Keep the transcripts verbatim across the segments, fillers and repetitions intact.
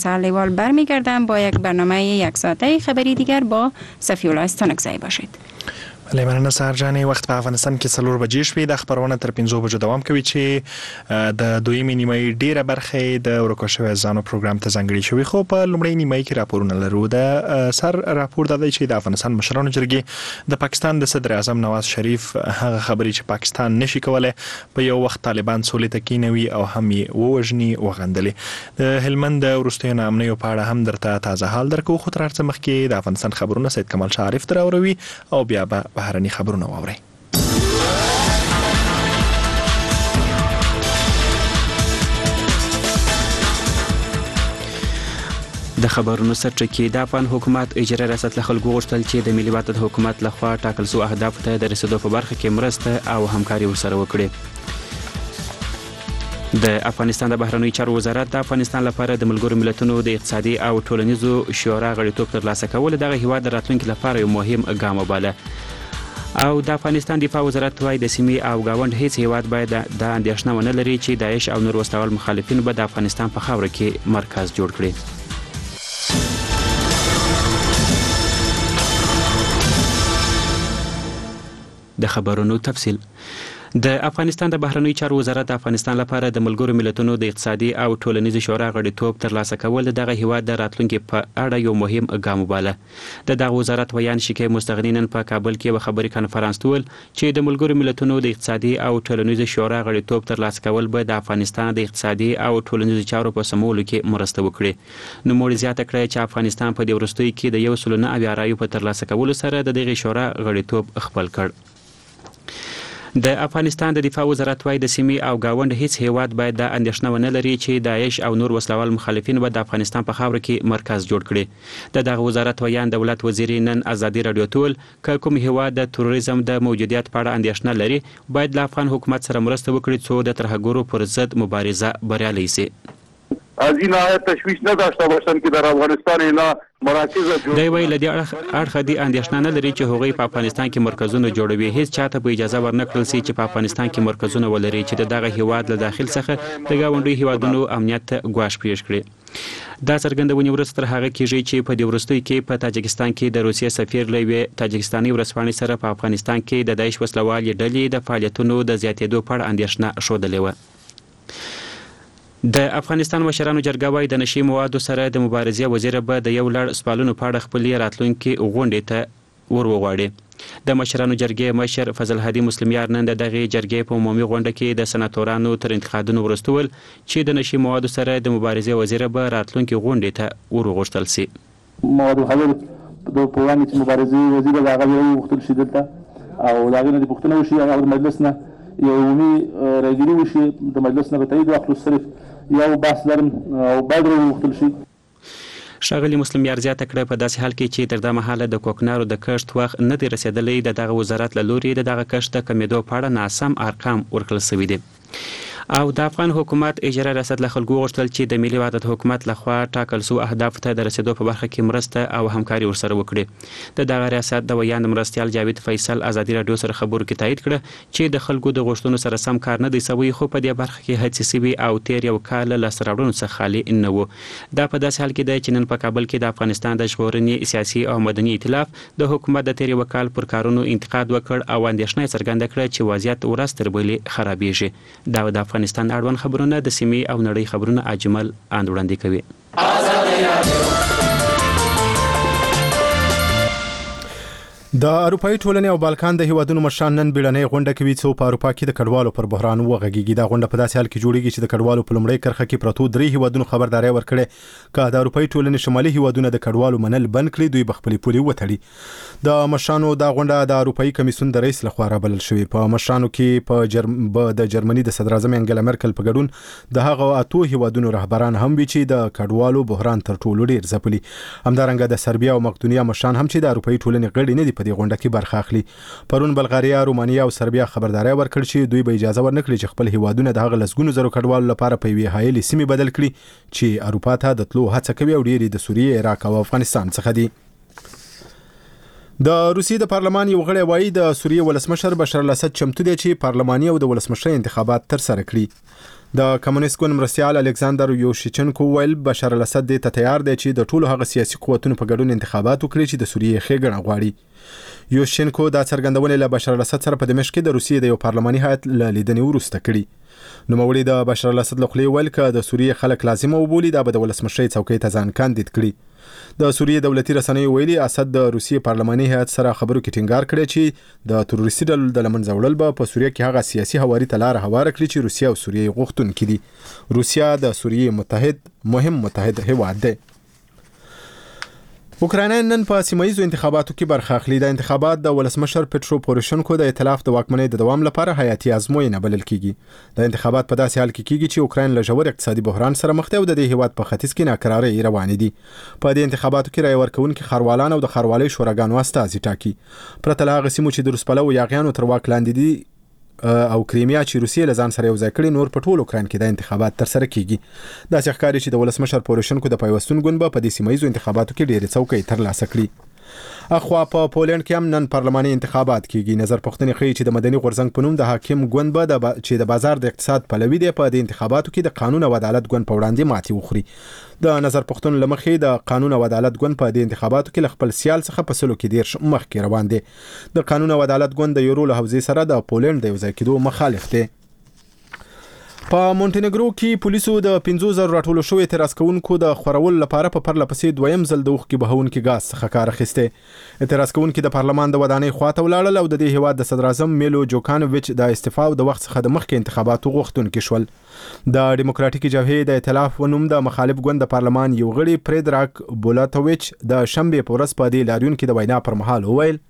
سالیوال برمیگردم با یک برنامه یک ساعته خبری دیگر با صفی‌الله استانکزی باشید. بله مننه سهر جانې. وخت په افغانستان کې څلور بجې شوې. د خبرونه تر پنځو بجو دوام کوي چې د دویمې نیمایي ډیره برخه د ورکو شویو ځانو پروګرام ته ځانګړې شوې، خو په لومړۍ نیمایي کې راپورونه لرو. د سر راپور دا دی چې د افغانستان مشرانو جرګې د پاکستان د صدر اعظم نواز شریف هغه خبرې چې پاکستان نشي کولای په یو وخت طالبان سولې ته کینوي او هم یې ووژني وغندلې. د هلمند د وروستیو ناامنیو په اړه هم درته تازه حال درکو، خو تر هر څه مخکې د افغانستان خبرونه سید کمال شاعرف دراوروي او بیا به بهرني خبرونه واوري. د خبرونو سرچکه د افغان حکومت اجرا ریاست له خلکو غوښتل چې د ملي وحدت حکومت لخوا ټاکل شوی اهداف ته د رسیدو په برخه کې مرسته او همکاري ورسره وکړي. د افغانستان د بهرنیو چارو وزارت د افغانستان لپاره د ملګرو ملتونو د اقتصادي او ټولنیزو شورا غړیتوب ترلاسه کول دغه هیواد د راتلونکي لپاره یو مهم ګام وباله. او د افغانستان دفاع وزارت وايي د سیمې او گاوند هیڅ هیواد باید د اندېښنه ونه لري چې داعش او نور وسلوال مخالفین به د افغانستان په خاوره کې مرکز جوړ کړي. د خبرونو تفصیل. د افغانستان د بهرنیو چارو وزارت د افغانستان لپاره د ملګرو ملتونو د اقتصادي او ټولنیزو شورا غړیتوب ترلاسه کول دغه هیواد د راتلونکي په اړه یو مهم ګام وباله. د دغه وزارت ویان شکه مستغنینن په کابل کې یو خبري کانفرنس ټول چې د ملګرو ملتونو د اقتصادي او ټولنیزو شورا غړیتوب ترلاسه کول به د افغانستان د اقتصادي او ټولنیزو چارو په سمولو کې مرسته وکړي. نو مور زیاته کړی چې افغانستان په دې وروستیو کې د یو سل نه اویا رایو په ترلاسه کولو سره د دغه شورا غړیتوب خپل کړ. د افغانستان د دفاع وزارت وايي د سیمې او گاوند هیڅ هیواد باید د اندېښنه ونه لري چې داعش او نور وسلوال مخالفین به د افغانستان په خاوره کې مرکز جوړ کړي. د دغه وزارت ویان دولت وزیر نن ازادي رادیو ټول ک کوم هیواد د تروریزم د موجودیت په اړه اندېښنه لري باید له افغان حکومت سره مرسته وکړي څو د ترهګرو پر ضد مبارزه بریالۍ شي. از این آیت تشویش نداشته باشند که در افغانستان اینا مراکز جوړ دی ویل د اړخ دي اندېښنه نه لري چې هغوی په افغانستان کې مرکزونه جوړوي. هیڅ چاته په اجازه ورنکړل شي چې په افغانستان کې مرکزونه ولري چې دغه هیواد له داخل څخه د گاونډي هیوادونو امنیت ته ګواښ پیښ کړي. دا څرګندونې وروسته تر هغه کېږي چې په دې وروستیو کې په تاجکستان کې د روسیې سفیر له یوې تاجکستاني ورځپاڼې سره په افغانستان کې د داعش وسلوالې ډلې د فعالیتونو د زیاتېدو په اړه اندېښنه ښودلې وه. د افغانستان مشرانو جرګه وايي د نشي موادو سره د مبارزې وزیر به د یو لړ سوالونو په اړه خپلې راتلونکي غونډې ته ور وغواړي. د مشرانو جرګې مشر فضل هادي مسلمیار نن د دغه جرګې په عمومي غونډه کې د سناتورانو تر انتخابونو وروسته ول چې د نشي موادو سره د مبارزې وزیر به راتلونکي غونډې ته ور وغوښتل شي. مواد حاضر د پوهانو چې مبارزې وزیر د هغه یو وختل شي دلته او دا غوښتنه د پښتنو شي او د مجلس نه یو عمومي راګيري وشي د مجلس نه به تایید واخلو صرف یو بحث لرم او باید وختل شي. ښاغلي مسلمیار زیاته کړه په داسې حال کې چې تر دا مهاله د کوکنارو د کښت وخت نه دی رسېدلی د دغه وزارت له لوري د دغه کښت د کمیدو په اړه ناسم ارقام ورکړل شوي دي. او د افغان حکومت اجرا ریاست له خلکو غوښتل چې د ملي وحدت حکومت لخوا ټاکل شوي اهداف ته د رسیدو په برخه کې مرسته او همکاري ورسره وکړي. د دغه ریاست د ویان مرستیال جاوید فیصل ازادي رادیو سره خبرو کې تایید کړه چې د خلکو د غوښتنو سره سم کار نه دی شوی، خو په دې برخه کې هڅې شوي او تیر یو کال له سرغړونو څخه خالي نه و. دا په داسې حال کې دی چې نن په کابل کې د افغانستان د ژغورنې سیاسي او مدني ائتلاف د حکومت د تیر یو کال پر کارونو انتقاد وکړ او اندېښنه څرګنده کړه چې وضعیت ورځ تر بلې خرابېږي. دا د افغانستان اړوند خبرونه د سیمې او نړۍ خبرونه اجمل اند وړاندې کوي. د اروپאי ټولنې او بالکان د هیوادونو مشران نن بیړنۍ غونډه کوي چې په اروپا کې د کډوالو پر بحران وغږیږي. دا غونډه په داسې حال کې جوړیږي چې د کډوالو په لومړۍ کرخه کې پروتو درې هیوادونو خبرداري ورکړې که د اروپאי ټولنې شمالي هیوادونه د کډوالو منل بند کړي دوی بخپلې پولي وتړي. د مشرانو دا غونډه د اروپאי کمیسیون د رئیس لخوا رابلل شوې. په مشرانو کې په جرم د جرمني د صدر اعظم انګلا مرکل په ګډون د هغه اتو هیوادونو رهبران هم وی چې د کډوالو بحران تر ټولو ډیر ځپلي. همدارنګه د سربیا او مقدونیا مشران هم چې د اروپאי ټولنې غړي نه دي په دې غونډه کې برخه اخلي. پرون بلغاریا، رومانیا او سربیا خبرداري ورکړ چې دوی به اجازه ورنکړي چې خپل هیوادونه د هغه لسګونو زرو کډوالو لپاره په وی هایلې سیمې بدل کړي چې اروپا ته د تلو هڅه کوي او ډېری د سوریې، عراق او افغانستان څخه دي. د روسیې د پارلمان یو غړی وایي د سوریې ولسمشر بشار الاسد چمتو دی چې پارلماني او د ولسمشر انتخابات تر سره کړي. د کمونیست ګوند مرستیال الکساندر یوشچنکو ویل بشار الاسد د تیار دی چې د ټولو هغه سیاسي قوتونو په ګډون انتخابات وکړي چې د سوریې ښېګڼه غواړي. یوشچنکو دا څرګندونه له بشار الاسد سره په دمشق کې د روسیې د یو پارلماني هیئت له لیدنې وروسته کړي. نوموړي د بشار الاسد له خولې ویل که د سوریې خلک لازمه وبولي دا به د ولسمشرۍ څوکۍ ته ځان کاندید کړي. د سوریې دولتي رسنیو ویلي اسد د روسیې پارلماني هیئت سره خبرو کې ټینګار کړی چې د تروریستي ډلو د لمنځه وړل به په سوریې کې هغه سیاسي هواري ته لاره هواره کړي چې روسیه او سوریې غوښتونکي دي. روسیه د سوریې متحد مهم متحد هیواد دی. اوکراینایان نن په سیمایي انتخاباتو کې برخه اخلي. د انتخابات د ولسمشر پټرو پوروشنکو د ائتلاف د واکمنۍ د دوام لپاره حیاتي ازموینه بلل کیږي. د انتخابات په داسې حال کې کیږي چې اوکراین له ژور اقتصادي بحران سره مخ دی او د دې هیواد په ختیځ کې ناکرارۍ روانې دي. په دې انتخاباتو کې رای ورکوونکي ښاروالان او د ښاروالۍ شوراګانو استازي ټاکي. پرته له هغه سیمو چې د روسپلو یاغیانو تر واک لاندې دي او کریمیا چې روسیې له ځان سره یو ځای کړي، نور په ټول اوکراین کې د انتخابات ترسره کیږي. داسې ښکاري چې د ولسمشر پوروشنکو د پیوستون ګوند به په دې سیمه ییزو انتخاباتو کې ډېرې څوکۍ ترلاسه کړي. اخوا په پولند کې هم نن پارلماني انتخابات کیږي. نظر پوښتنې ښیي چې د مدني غورځنګ په نوم د حاکم ګوند به د با... چې د بازار د اقتصاد پلوي دی په دې انتخاباتو کې د قانون او عدالت ګوند په وړاندې ماتې وخوري. د نظر پوښتنو لمخې د قانون او عدالت ګوند په دې انتخاباتو کې خپل سیال څخه په سلو کې ډیر مخکې روان دي. د قانون او عدالت ګوند د یورو له حوزې سره د پولند د یو ځای کېدو مخالف دی. په مونټینګرو کې پولیسو د پنځه زره راټولو شوی اعتراض کوونکو د خورولو لپاره په پرله پسې دویم ځل د اوښکې بهونکي ګاز څخه کار اخیستی. اعتراض کوونکي د پارلمان د ودانۍ خواته ولاړل او د دې هیواد د صدر اعظم میلو جوکانوویچ د استعفا د وخت څخه د مخکې انتخاباتو غوښتونکي شول. د ډیموکراتیکي جبهې د ائتلاف و نوم د مخالف ګوند د پارلمان یو غړي پریدراک بولاتوویچ د شنبې په ورځ په دې لاریون کې د وینا پر مهال وویل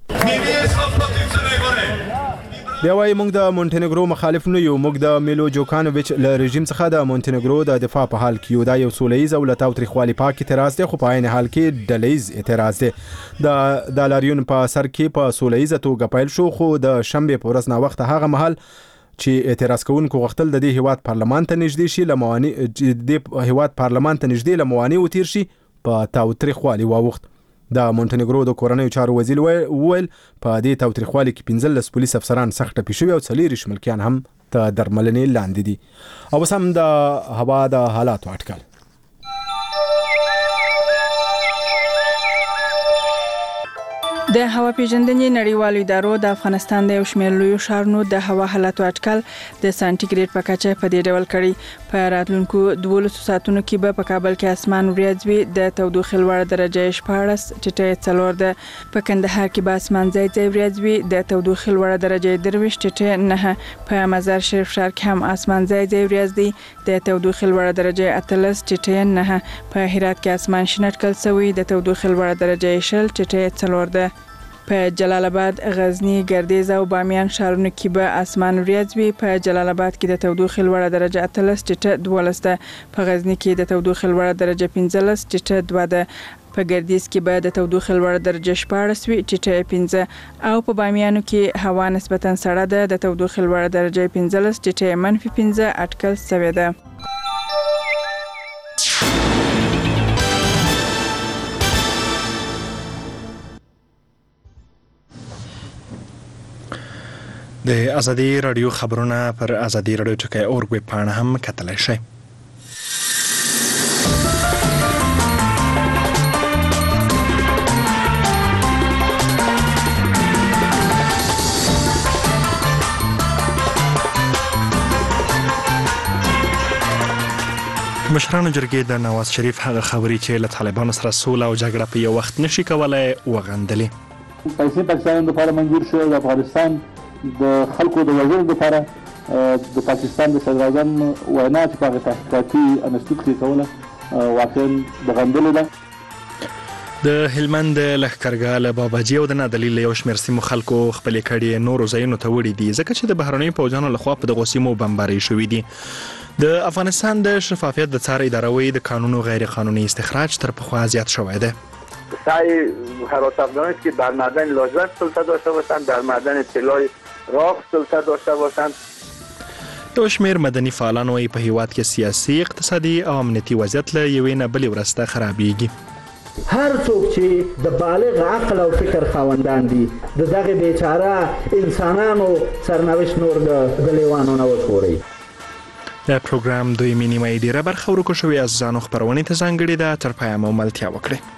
بیا وایي موږ د مونټینګرو مخالف نه یو، موږ د میلو جوکانوویچ له رژیم څخه د مونټینګرو د دفاع په حال کې یو. دا یو سولیز او له تاوتریخوالي پاک اعتراض دی، خو په عین حال کې ډلیز اعتراض دی. د د لاریون په سر کې په سولیزه توګه پیل شو، خو د شنبې په ورځ ناوخته هغه مهال چې اعتراض کوونکو غوښتل د دې هیواد پارلمان ته نږدې شي له موانع د هیواد پارلمان ته نږدې له موانع وتیر شي په تاوتریخوالي واوښت. د مونټینګرو د کورنیو چارو وزیر وویل په دې تاوتریخوالي کې پنځلس پولیس افسران سخت ټپي شوي او څلېرویشت ملکیان هم تر درملنې لاندې دي. او اوس هم د هوا د حالاتو اټکل. د هوا پیژندنې نړیوالو ادارو د افغانستان د یو شمېر لویو ښارونو د هوا حالاتو اټکل د سانتیګریډ په کچه په دې ډول کړي. په راتلونکو دولسو ساعتونو کې به په کابل کې اسمان وریځ وي، د تودوخې لوړه درجه شپاړس، ټیټه څلور ده. په کندهار کې به اسمان ځای ځای وریځ وي، د تودوخې لوړه درجه درویشت، ټیټه نهه. په مزار شریف ښار کې هم اسمان ځای ځای وریځ دی، د تودوخې لوړه درجه اتلس، ټیټه نهه. په هرات کې اسمان شین اټکل شوی، د تودوخې لوړه درجه شل، ټیټه څلور ده. په جلال آباد، غزنی، ګردیز او بامیان ښارونو کې به اسمان وریځ وي. په جلال آباد کې د تودوخې لوړه درجه اتلس، ټیټه دولس ده. په غزنی کې د تودوخې لوړه درجه پنځلس، ټیټه دوه ده. په ګردیز کې به د تودوخې لوړه درجه شپاړس وي، ټیټه پنځه. او په بامیانو کې هوا نسبتا سړه ده، د تودوخې لوړه درجه پنځلس، ټیټه منفي پنځه اټکل شوې ده. د ازادي رادیو خبرونه پر ازادي رادیو ټکی اورګ ویب پاڼه هم کتلی شئ. مشرانو جرګې د نواز شریف هغه خبرې چې له طالبانو سره سوله او جګړه په یو وخت نشي کولای وغندلې. پیسې پاکستان لپاره منظور شوې، د افغانستان د خلکو د وژلو لپاره د پاکستان د صدر اعظم وینا چې په هغه تحقیقاتي انسټیټیوټ کې کوله واقعا د غندلو ده. د هلمند لښکرګاه له باباجي او د نادلیل یو شمېر سیمو خلکو خپلې کډې نورو ځایونو ته وړي دي ځکه چې د بهرنیو پوځیانو لخوا په دغو سیمو بمبارۍ شوي دي. د افغانستان د شفافیت د څار اداره وایي د کانونو غیر قانوني استخراج تر پخوا زیات شوی دی. سعی حراس افغانان است که در معدن لاجورد سلطه داشته باشند، در معدن طلای راق سلطه داشته باشند. یو شمېر مدني فعالان وایي په هیواد کې سیاسي، اقتصادي او امنیتي وضعیت له یوې نه بلې ورځ ته خرابېږي. هر څوک چې د بالغ عقل او فکر خاوندان دي د دغه بیچاره انسانانو سرنوشت نور د لیوانو نه وژغوري. د پروګرام دویمې نیمایي ډیره برخه ورکو شوې عزیزانو خپرونې ته ځانګړې ده. تر پایه مو ملتیا وکړئ.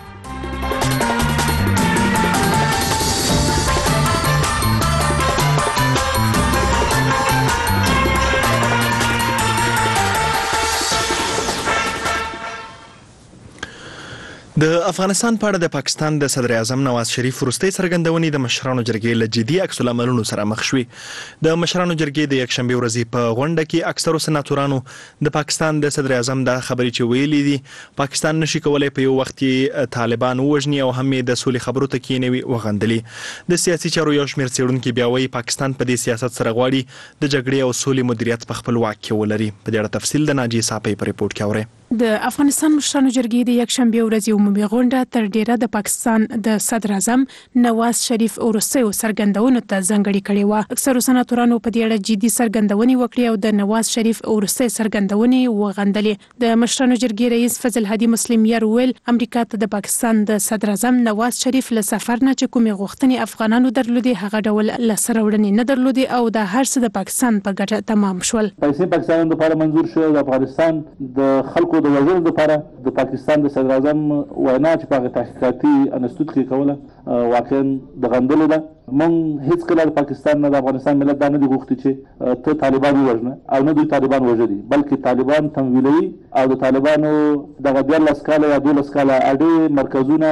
د افغانستان په اړه د پاکستان د صدر اعظم نواز شریف وروستۍ څرګندونې د مشرانو جرګې له جدي عکس العملونو سره مخ شوې. د مشرانو جرګې د یکشنبې ورځې په غونډه کې اکثرو سناتورانو د پاکستان د صدر اعظم د خبرې چې ویلي دي پاکستان نشي کولای په یو وخت کې طالبان ووژني او هم د سولې خبرو ته کېنوي وغندلي. د سیاسي چارو یو شمېر څېړونکي بیا وایي پاکستان په دې سیاست سره غواړي د جګړې او سولې مدیریت په خپل واک کې ولري. په دې اړه تفصیل د ناجیې صافۍ په ریپورت کې اورئ. د افغانستان مشرانو جرګې د یکشنبې ورځې عمومي غونډه تر ډیره د پاکستان د صدر اعظم نواز شریف وروستیو څرګندونو ته ځانګړې کړې وه. اکثرو سناتورانو په دې اړه جدي څرګندونې وکړې او د نواز شریف وروستۍ څرګندونې وغندلې. د مشرانو جرګې رئیس فضل هادي مسلم یار ویل امریکا ته د پاکستان د صدر اعظم نواز شریف له سفر نه چې کومې غوښتنې افغانانو درلودې هغه ډول لاسته راوړنې نه درلودې او د هر څه د پاکستان په ګټه تمام شول. پیسې پاکستان لپاره منظور شو. د افغانستان د خلکو د وژلو لپاره د پاکستان د صدر اعظم وینا چې په تحقیقاتي انستیتوت کې کوله واقعا د غندلو ده. مونږ هیڅ کله د پاکستان نه د افغانستان ملت دا نه دي غوښتي چې ته طالبان ووژنه او نه دوی طالبان وژلي بلکې طالبان تمویلوي او د طالبانو دغه دیارلس کاله یا دولس کاله اډې مرکزونه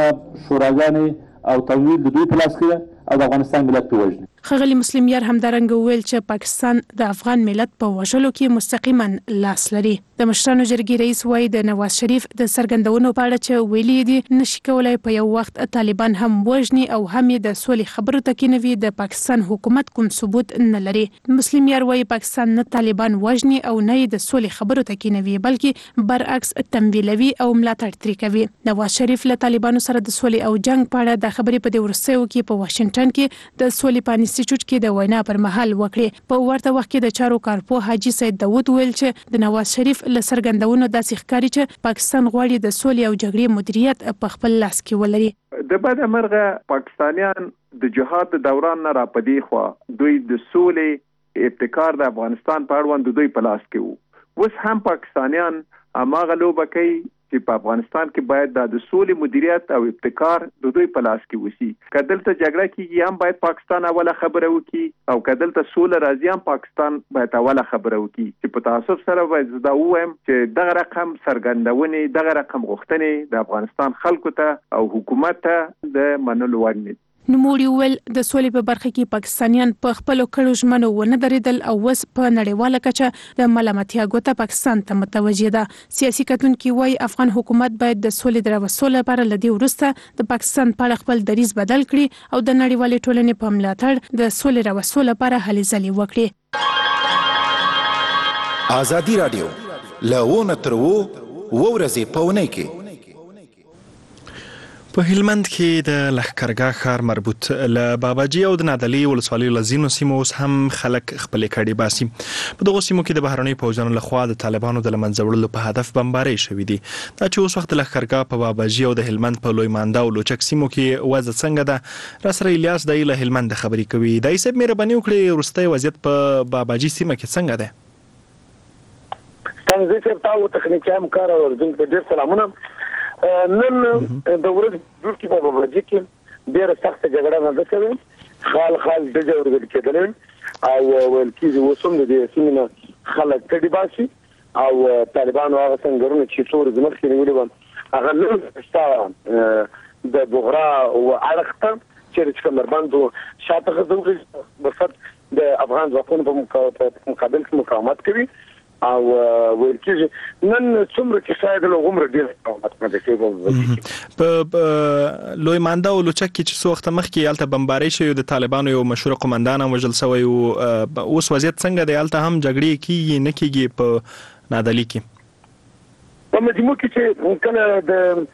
شوراګانې او تمویل د دوی په لاس کې او د افغانستان ملت په وژني. ښاغلي مسلم یار همدارنګه وویل چې پاکستان د افغان ملت په وژلو کې مستقیما لاس لري. د مشرانو جرګې رئیس وایي د نواز شریف د څرګندونو په اړه چې ویلي دي نشي کولای په یو وخت طالبان هم وژني او هم یې د سولې خبرو ته کېنوي. د پاکستان حکومت کوم ثبوت نه لري. مسلم یار وایي پاکستان نه طالبان وژني او نه یې د سولې خبرو ته کېنوي بلکې برعکس تمویلوي او ملاتړ ترې کوي. نواز شریف له طالبانو سره د سولې او جنگ په اړه د خبرې په دې وروستیو کې په واشنګټن کې د سولې په انسټیټیوټ کې د وینا پر مهال وکړې. په ورته وخت کې د چارو کارپوه حاجي سید داود ویل چې د نواز شریف له څرګندونو داسې ښکاري چې پاکستان غواړي د سولې او جګړې مدیریت په خپل لاس کې ولري. د بده مرغه پاکستانیان د جهاد د دوران نه را پدې خو دوی د سولې ابتکار د افغانستان په اړوند دوی په لاس کې وو. اوس هم پاکستانیان اماغه لوبه کوي چې په افغانستان کې باید د سولې مدیریت او ابتکار د دوی په لاس کې وسی. کدلته جګړه کیږي هم باید پاکستان اوله خبره وکړي او کدلته سوله راځي هم پاکستان باید اوله خبره وکړي. چې په تاسف سره باید زدا وایم چې دغه رقم سرګندونې دغه رقم غوښتنې د افغانستان خلکو ته او حکومت ته د منلو وړ نه. نوموړي ویل د سولې په برخه کې پاکستانیان په خپلو کړو ژمنو ونه درېدل او اوس په نړیواله کچه د ملامتیا ګوته پاکستان ته متوجه ده. سیاسي کتونکي وایي افغان حکومت باید د سولې د راوستلو لپاره له دې وروسته د پاکستان په اړه خپل دریځ بدل کړي او د نړیوالې ټولنې په ملاتړ د سولې راوستلو لپاره هلې ځلې وکړي. ازادي راډیو له تر و ورځې په اونۍ کې په هلمند کې د لښکرګاه ښار مربوط له باباجي او د نادعلي ولسوالیو له ځینو سیمو اوس هم خلک خپلې کډې باسي. په دغو سیمو کې د بهرنیو پوځیانو لخوا د طالبانو د له منځه وړلو په هدف بمبارۍ شوي دي. دا چې اوس وخت د لښکرګاه په باباجي او د هلمند په لوی مانده او لوچک سیمو کې وضع څنګه ده راسره الیاس دای له هلمند خبرې کوي. دای صاحب مهرباني وکړئ وروستی وضعیت په باباجي سیمه کې څنګه ده؟ څنګه چې تاسو تخنیکي همکار او د ډیر سلامونه. نن د ورځې جوړ کې په باباجي کې ډېره سخته جګړه نه ده شوې. خال خال ډزې ورغلې کېدلې او ویل کېږي اوس هم د دې سیمې نه خلک کډې باسي او طالبانو هغه سنګرونه چې څو ورځې مخکې نیولي وو هغه نن شته د بغرا او اړخ ته چیرې چې کمربند و شاته غځوږي بفت د افغان ځواکونو په مقابل کې مقاومت کوي او ویل کېږي نن څومره چې شاید له عمر ډېر مقاومت نه کوي. په لوی مانده او لوچک کې چې څو وخت مخکې هلته بمبارۍ شوې د طالبانو یو مشهور قومندان هم وژل شوی و. اوس وضعیت څنګه دی؟ هلته هم جګړې کېږي نه کېږي په نادعلي کې؟ په مجموع کې چې کله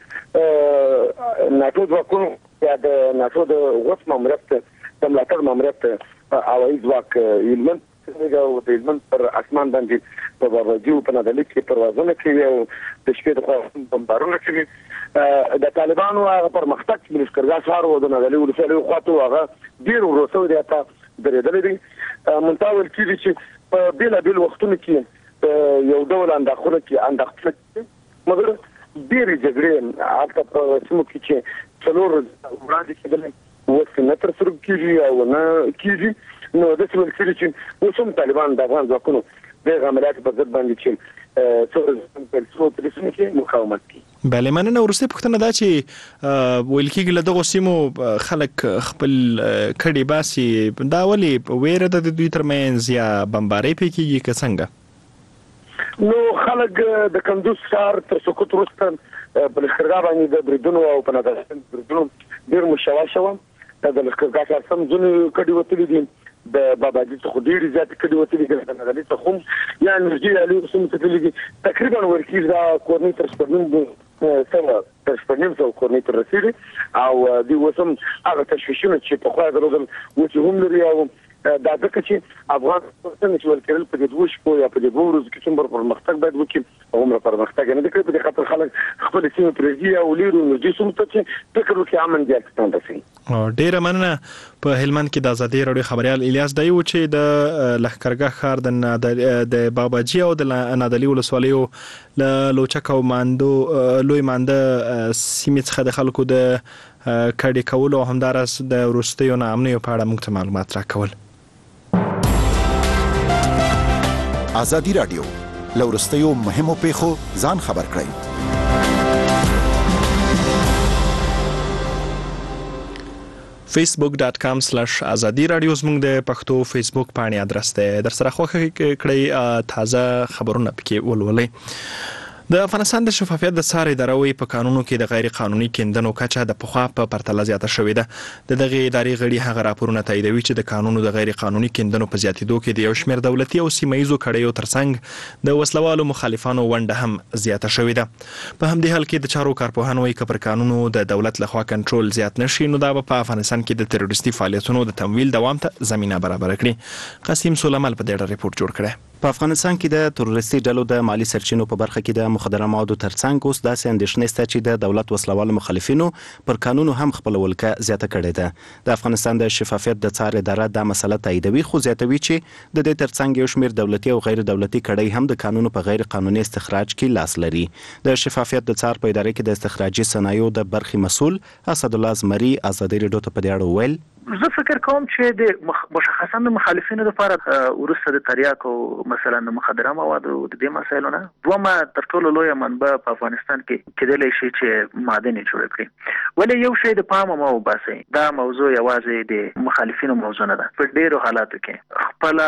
د ناټو ځواکونو یا د ناټو د غوث ماموریت د ملاتړ ماموریت هوایي ځواک هلمند او د هلمند پر اسمان باندې په باباجي او په نادعلي کې پروازونه کوي او د شپې د خوا بمبارونه کوي. د طالبانو هغه پرمختګ چې لښکرګاه ښار او د نادعلي ولسوالۍ خواته هغه ډېر ورو شوی دی ته درېدلی دی. منتها ویل کېږي چې په بېلابېلو وختونو کې یو ډول انداخونه کې انداخته مګر ډېرې جګړې حتی په سیمو کې چې څلور وړاندې کېدلې اوس نه تر سره کېږي او نه کېږي نو داسې ویل کېږي چې اوس هم طالبان د افغان ځواکونو دغه عملیاتو په ضد باندې چې څو په پولیسونو کې مقاومت کوي. بله مننه. وروستۍ پوښتنه دا چې ویل کېږي له دغو سیمو خلک خپل کډې باسي، دا ولې ویره ده د دوی ترمنځ یا بمبارۍ پې کېږي که څنګه؟ نو خلک د کندوز ښار تر سقوط وروسته په لښکرګاه باندې د بریدونو او په نظر بریدونو ډېر مشوش شو. د لښکرګاه ښار سم ځینې کډې وتلي دي، د باباجي څخه ډېرې زیاتې کډې وتلي دي، د نادلي څخه هم یا نږدې علي سیمو ته تللي دي. تقریبا ورکېږي دا کورنۍ تر شپږ سوه تر شپږ نیم سوه کورنۍ ته رسېږي او دوی اوس هم هغه تشویشونه چې پخوا یې درلودل اوس یې هم لري. او دا ځکه چې افغان څنګه چې ول کېدل په دې دوه شپو یا په دې دوه ورځو کې څومره پرمختګ باید وکړي او عمره پرمختګ نه کوي. په دې خاطر خلک خپل سیمې پرېږدي او لیرو نږدې سیمو ته چې فکر وکړي امن زیات ستونده شي. ډېره مننه. په هلمند کې د ازادي راډیو خبريال الیاس دای و چې د لښکرګاه ښار د د باباجي او د نادلي ولسوالیو له لوچک او ماندو لوی مانده سیمې څخه د خلکو د کډې کولو او همدارس د وروستیو ناامنیو په اړه موږ ته معلومات راکول. ازادي راډیو له وروستیو مهمو پیښو ځان خبر کړئ. facebook dot com slash azadi radio زموږ د پښتو فیسبوک پاڼې ادرس دی. در سره خوښه کړئ تازه خبرونه پکې ولولئ. د افغانستان د شفافیت د څار ادارې په قانونو کې د غیر قانوني کیندنو کچه د پخوا په پرتله زیاته شوې ده. د دغه ادارې غړي هغه راپورونه تاییدوي چې د قانونو د غیر قانوني کیندنو په زیاتېدو کې د یو شمېر دولتي او سیمایي کړیو ترڅنګ د وسلوالو مخالفانو ونډه هم زیاته شوې ده. په همدې حال کې د چارو کارپوهان وايي چې پر قانونو د دولت لخوا کنټرول زیات نشي نو دا په افغانستان کې د تروریستي فعالیتونو د تمویل دوام ته زمينه برابر کړي. قاسم سولمل په دې اړه ریپورت جوړ کړی. په افغانستان کې د تروریستي ډلو د مالی سرچینو په برخه کې د مخدره موادو ترڅنګ اوس داسې اندېښنې شته چې د دولت وسلوالو مخالفینو پر قانونو هم خپل ولکه زیاته کړې ده. د افغانستان د شفافیت د څار اداره دا مسله تاییدوي خو زیاتوي چې د دې ترڅنګ یو شمېر دولتي او غیر دولتي کړۍ هم د قانونو په غیر قانوني استخراج کې لاس لري. د شفافیت د څار په اداره کې د استخراجي صنایعو د برخې مسؤل اسد الله زمري ازادي راډیو ته په دې اړه وویل زه فکر کوم چې د مشخصا د مخالفینو لپاره ورسره د تریاکو مثلا د مخدره موادو د دې مسایلو نه دومره تر ټولو لوی منبع په افغانستان کې کېدلی شي چې معادن جوړ کړي. ولې یو شی د پامه مو باسي دا موضوع یوازې د مخالفینو موضوع نه ده. په ډیرو حالاتو کې خپل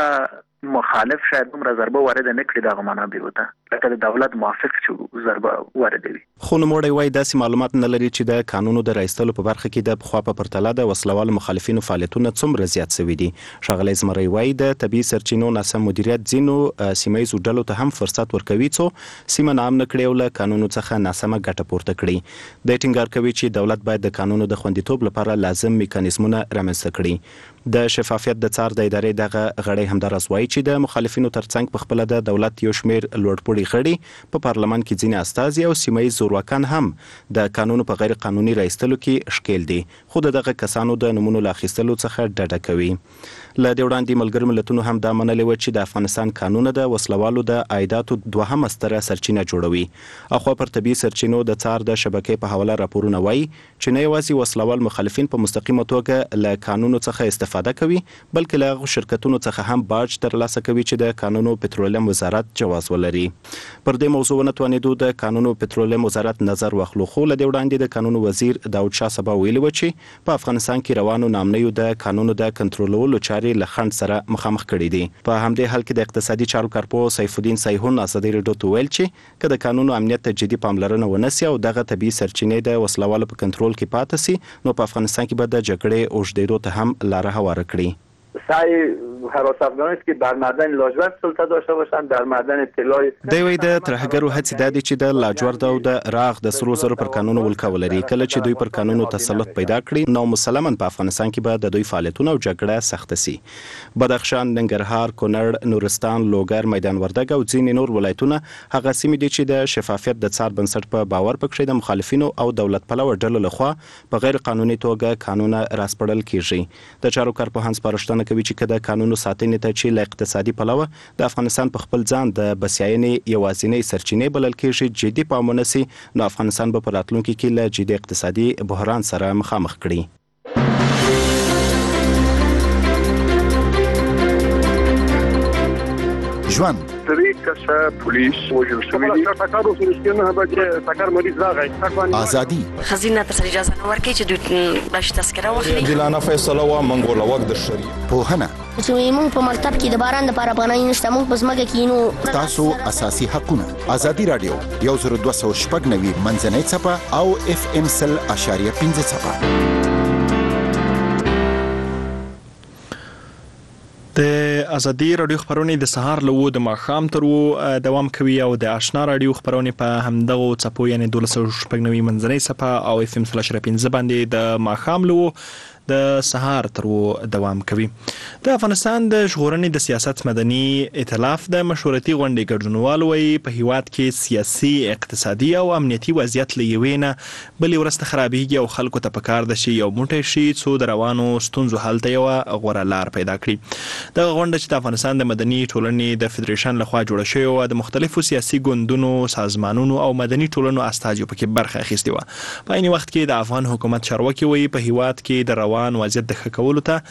مخالف شاید هم ضربه وارد نه کړي دا منابع وته لکه د دولت موافق چې ضربه واردوي. خو نوموړی وايي داسې معلومات نه لري چې د قانونو د رایستلو په برخه کې د پخوا په پرتله د وسلوالو مخالفینو فعالیتونه څومره زیات شوي دي. ښاغلی زمری وايي د طبي سرچینو ناسم مدیریت ځینو سیمایي ډلو ته هم فرصت ورکوي څو سیمه نام نه کړي او له قانونو څخه ناسمه ګټه پورته کړي. د ټینګار کوي چې دولت باید د قانونو د خوندیتوب لپاره لازم میکانیزمونه رامنځته کړي. د شفافیت د څار د ادارې دغه غړی همدارس وايي چې د مخالفینو ترڅنګ په خپل د دولت یو شمېر لوړپوړي غړي په پارلمان کې ځینې استازي او سیمایي زورواکان هم د قانونو په غیر قانوني رایستلو کې ښکیل دي خو دغه کسانو د نمونو لا اخیستلو څخه ډډه کوي. له دې وړاندې ملګرو ملتونو هم دا منلې و چې د افغانستان قانون د وسلوالو د عایداتو دوهمه ستره سرچینه جوړوي. اخو پر طبي سرچینو د څار د شبکې په حواله راپورونه وايي چې نه یوازې وسلوال مخالفین په مستقیمه توګه له قانونو څخه استفاده کوي بلکې له شرکتونو څخه هم باج ترلاسه کوي چې د قانونو پټرولیم وزارت جواز ولري. پر دې موضوع ونتوانېدو د قانونو پټرولیم وزارت نظر واخلو خو له دې وړاندې د قانونو وزیر داود شاه سبا ویلي و چې په افغانستان کې روانو نامنیو د قانونو د کنټرولولو چارې له خنډ سره مخامخ کړي دي. په همدې حال کې د اقتصادي چارو کارپوه سیف الدین سیحون ازادي راډیو ته ویل چې که د قانونو امنیت ته جدي پاملرنه ونشي او دغه طبي سرچینې د وسلوالو په کنټرول کې پاتې سي نو په افغانستان کې به د جګړې اوږدېدو ته هم لاره هواره کړي. سعی حراس افغان است که در معدن لاجورد سلطه داشته باشند در معدن طلای دی وی د ترهګرو هڅې دا دي چې د لاجورد او د راغ د سرو زرو پر قانونو ولکه ولري. کله چې دوی پر قانونو تسلط پیدا کړي نو مسلماً په افغانستان کې به د دوی فعالیتونه او جګړه سخته سي. بدخشان، ننګرهار، کونړ، نورستان، لوګر، میدان وردګ او ځینې نور ولایتونه هغه سیمې دي چې د شفافیت د څار بنسټ په باور پکې د مخالفینو او دولت پلوه ډلو لخوا په غیر قانوني توګه قانون راسپړل کیږي. د چارو کارپوهان سپارښتنه روښانه کوي چې کله قانونو ساتنې ته چې له اقتصادي پلوه د افغانستان په خپل ځان د بسیاینې یوازینۍ سرچینې بلل کېږي جدي پام ونه سي نو افغانستان به په راتلونکي کې له جدي اقتصادي بحران سره مخامخ کړي. ژوند درې کسه پولیس وژل شوي دي. ټاکارو سره نه بجې ټاکار مریض راغی. ازادي خزینه ته اجازه نه ورکړي چې دوی باش تذکره واخلي. عادلانه فیصله وا منګول وخت د شری. پوهنه چې موږ په مکتب کې د باران لپاره پناه نشته موږ په ځمکه کې نو تاسو اساسي حقونه. ازادي رادیو یو زر دوه سوه شپږ نوي منځنۍ څپه او اف ام سل اشاریه پنځه څپه. د ازادي رادیو خبرونه د سهار له و د ماښام تر و دوام کوي او د آشنا رادیو خبرونه په همدغه څپو یعنی دولس شپږ نوي منځنۍ څپه او اف ام سل اشاریه پنځه باندې د ماښام له د سهار تر و دوام کوي. د افغانستان د ژغورنې د سیاست مدني ائتلاف د مشورتي غونډې ګډونوال وایي په هیواد کې سیاسي اقتصادي او امنیتي وضعیت له یوې نه بلې ورځ ته خرابېږي او خلکو ته پکار ده چې یو موټی شي څو د روانو ستونزو حل ته یوه غوره لار پیدا کړي. دغه غونډه چې د افغانستان د مدني ټولنې د فدریشن لخوا جوړه شوې وه د مختلفو سیاسي ګوندونو سازمانونو او مدني ټولنو استازیو پکې برخه اخیستې وه. په عین وخت کې د افغان حکومت چارواکي وایي په هیواد کې د روان وضعیت د ښه کولو ته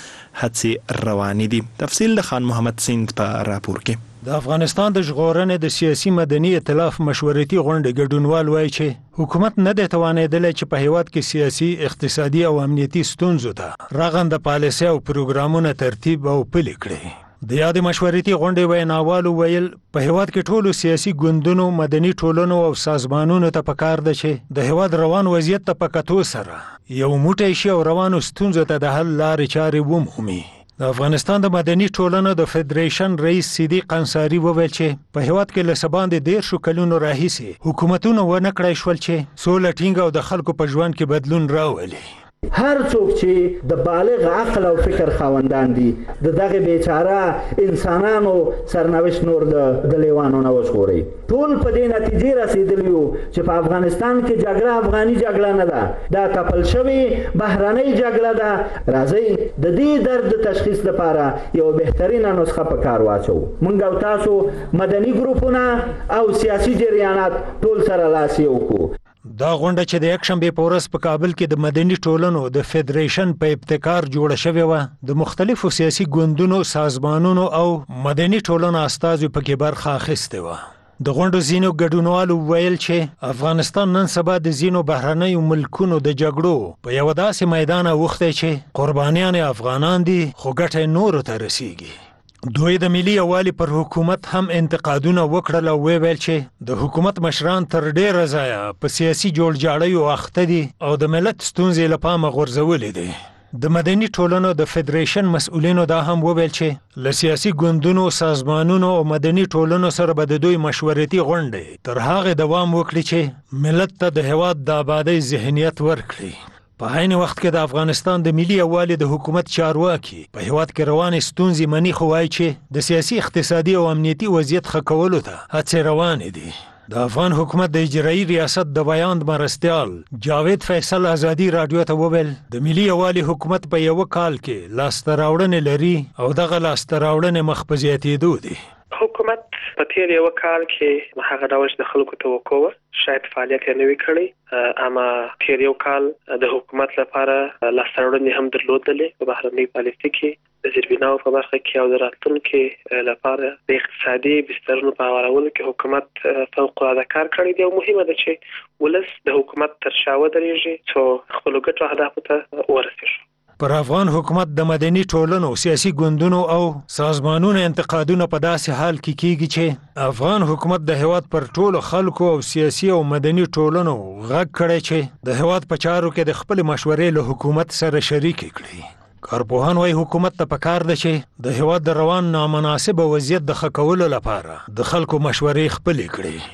هڅې روانې دي. تفصیل د خان محمد سیند په راپور کې. د افغانستان د ژغورنې د سیاسي مدني ائتلاف مشورتي غونډې ګډونوال وایي چې حکومت نه دی توانېدلی چې په هیواد کې سیاسي اقتصادي او امنیتي ستونزو ته رغنده پالیسۍ او پروګرامونه ترتیب او پلي کړي. د یادې مشورتي غونډې ویناوالو ویل په هیواد کې ټولو سیاسي ګوندونو مدني ټولنو او سازمانونو ته پکار ده چې د هیواد روان وضعیت ته په کتو سره یو موټی شي او روانو ستونزو ته د حل لارې چارې ومومي. د افغانستان د مدني ټولنو د فدریشن رئیس صدیق انصاري وویل چې په هیواد کې له څه باندې دیرشو کلونو راهیسې حکومتونه ونه کړی شول چې سوله ټینګه او د خلکو په ژوند کې بدلون راولي. هر څوک چې د بالغ عقل او فکر خاوندان دي د دغه بیچاره انسانانو سرنوشت نور د لیوانو نه وژغوري. ټول په دې نتیجې رسیدلی وو چې په افغانستان کې جګړه افغاني جګړه نه ده، دا تپل شوې بهرنۍ جګړه ده. راځئ د دې درد د تشخیص لپاره یو بهترینه نسخه په کار واچو. موږ او تاسو مدني ګروپونه او سیاسي جریانات ټول سره لاس یو کړو. دا غونډه چې د یکشنبې په ورځ په کابل کې د مدني ټولنو د فدریشن په ابتکار جوړه شوې وه د مختلفو سیاسي ګوندونو سازمانونو او مدني ټولنو استازو پکې برخه اخیستې وه. د غونډو ځینو ګډونوالو ویل چې افغانستان نن سبا د ځینو بهرنیو ملکونو د جګړو په یوه داسې میدان اوښتی چې قربانیان افغانان دي خو ګټه نورو ته رسیږي. دوی د ملي یووالي پر حکومت هم انتقادونه وکړل او ویل چې د حکومت مشران تر ډیره ځایه په سیاسي جوړجاړیو اخته دي او د ملت ستونزې له پامه غورځولې دي. د مدني ټولنو د فدریشن مسؤلینو دا هم وویل چې له سیاسي ګوندونو سازمانونو او مدني ټولنو سره به د دوی مشورتي غونډې تر هغې دوام وکړي چې ملت ته د هیواد د آبادۍ ذهنیت ورکړي. په عین وخت کې د افغانستان د ملي یووالي د حکومت چارواکي په هیواد کې روانې ستونزې مني خو وایي چې د سیاسي اقتصادي او امنیتي وضعیت ښه کولو ته هڅې روانې دي. د افغان حکومت د اجرایي ریاست د بیان مرستیال جاوید فیصل ازادي رادیو ته وویل د ملي یووالي حکومت په یوه کال کې لاسته راوړنې لري او دغه لاسته راوړنې مخ په زیاتېدو دي. حکومت په تیر یو کال کې هغه ډول د خلکو توقع و شاید فعالیت یې نه وی کړی، اما تیر یو کال د حکومت لپاره لاسته راوړنې هم درلودلې په بهرنۍ پالیسۍ کې د زیربناو په برخه کې او د راتلونکي لپاره د اقتصادي بسترونو په هوارولو کې حکومت فوق العاده کار کړی دی او مهمه ده چې ولس د حکومت تر شا ودرېږي څو خپلو ګټو اهدافو ته ورسېږي. پر افغان حکومت د مدني ټولنو سیاسي ګوندونو او سازمانونو انتقادونه په داسې حال کې کیږي چې افغان حکومت د هیواد پر ټولو خلکو او سیاسي او مدني ټولنو غږ کړی چې د هیواد په چارو کې د خپل مشورې له حکومت سره شریک کړي. کارپوهان وايي حکومت ته پکار ده چې د هیواد د روان نامناسب وضعیت د ښه کولو لپاره د خلکو مشورې خپلې کړي.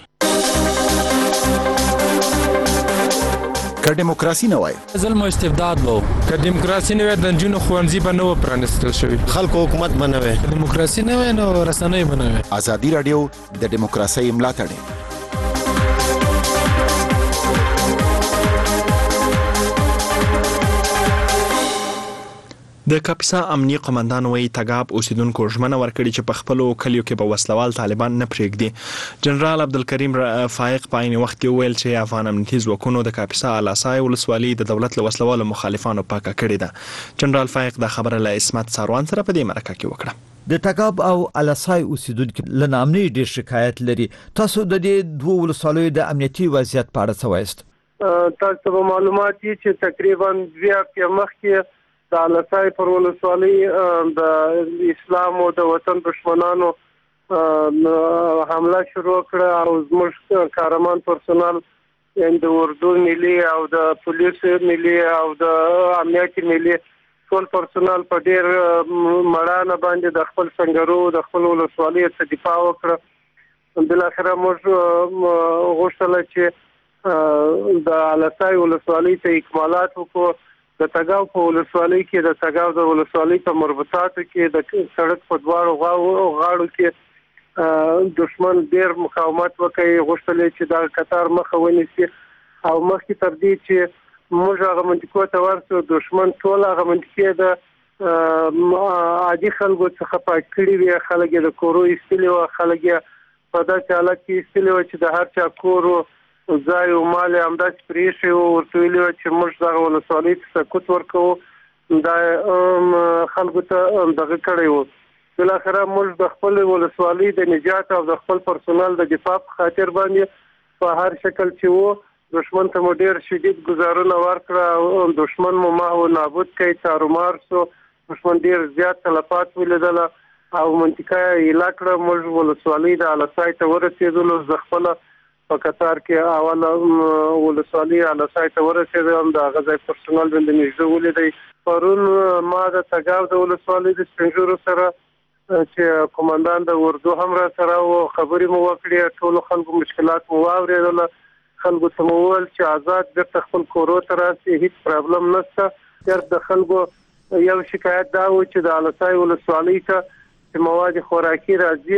که دیموکراسي نه وای ظلم او استبداد وو، که دیموکراسي نه وای د نجونو ښوونځي به نه و پرانیستل شوي، خلکو حکومت به نه وای، دیموکراسي نه وای نو رسنۍ به نه وای. ازادي رادیو د دیموکراسۍ ملاتړ. د کاپیسا امنیه قومندان وایي تګاب اوسیدونکو ژمنه ورکړي چې په خپلو کلیو کې به وسلوال طالبان نه پرېږدي. جنرال عبدالکریم فائق په عین وخت کې ویل چې افغان امنیتي ځواکونو د کاپیسا الاسای ولسوالي د دولت له وسلوالو مخالفانو پاکه کړې ده. جنرال فائق دا خبره له اسمت ساروان سره په دې مرکه کې وکړه. د تګاب او الاسای اوسیدونکو له نامني ډېر شکایت لري. تاسو د دې دوه ولسوالیو د امنیتي وضعیت په اړه څه وایست؟ تاسو به معلومات دي چې تقریبا دوه هفتې مخکې د الاسای پر ولسوالۍ د اسلام او د وطن دشمنانو حمله شروع کړه او زموږ کارمان پرسونل یعنې د اردو ملي او د پولیسو ملي او د امنیتي ملي ټول پرسونل په ډېر مړانه باندې د خپل سنګرو د خپل ولسوالۍ څخه دفاع وکړه. بالاخره موږ غوښتل چې د الاسای ولسوالۍ ته اکمالات وکړو. د تګاو په ولسوالۍ کې د تګاو د ولسوالۍ په مربوطاتو کې د سړک په دواړو غاړو کې دشمن ډېر مقاومت وکړي. غوښتل چې دا قطار مخه ونیسي او مخکې تر دې چې موږ هغه منطقو ته ورسو دشمن ټول هغه منطقې د عادي خلکو څخه پاک کړي وي. خلک یې د کورو ایستلي وو، خلک یې په داسې حالت کې ایستلي وو چې د هر چا کور ځای او مال همداسې پرېښی وو. ورته ویلي وو چې موږ دغه ولسوالۍ ته سکوت ورکوو. دا خلکو ته دغه کړی وو. بالاخره موږ د خپل ولسوالۍ د نجات او د خپل پرسونل د دفاع په خاطر باندې په هر شکل چې وو دشمن ته مو ډېر شدید ګزارونه ورکړه او دشمن مو محو نابود کړي، تارومار سو. دشمن ډېر زیات تلفات ولیدله او منطقه یې ایله کړه. موږ ولسوالۍ د الاسای ته ورسېدلو. زه خپله په قطار کې اوله ولسوالۍ الاسای ته ورسېدم. د هغه ځای پرسونل باندې نږدې ولیدی. پرون ما د تګاو د ولسوالۍ د سپینږیرو سره چې قومندان د اردو هم را سره و خبرې مو وکړې. ټولو خلکو مشکلات مو واورېدله. خلکو ته مو وویل چې آزاد بیرته خپل کورو ته راسي، هیڅ پرابلم نشته. صرف د خلکو یو شکایت دا و چې د الاسای ولسوالۍ ته چې مواد خوراکي راځي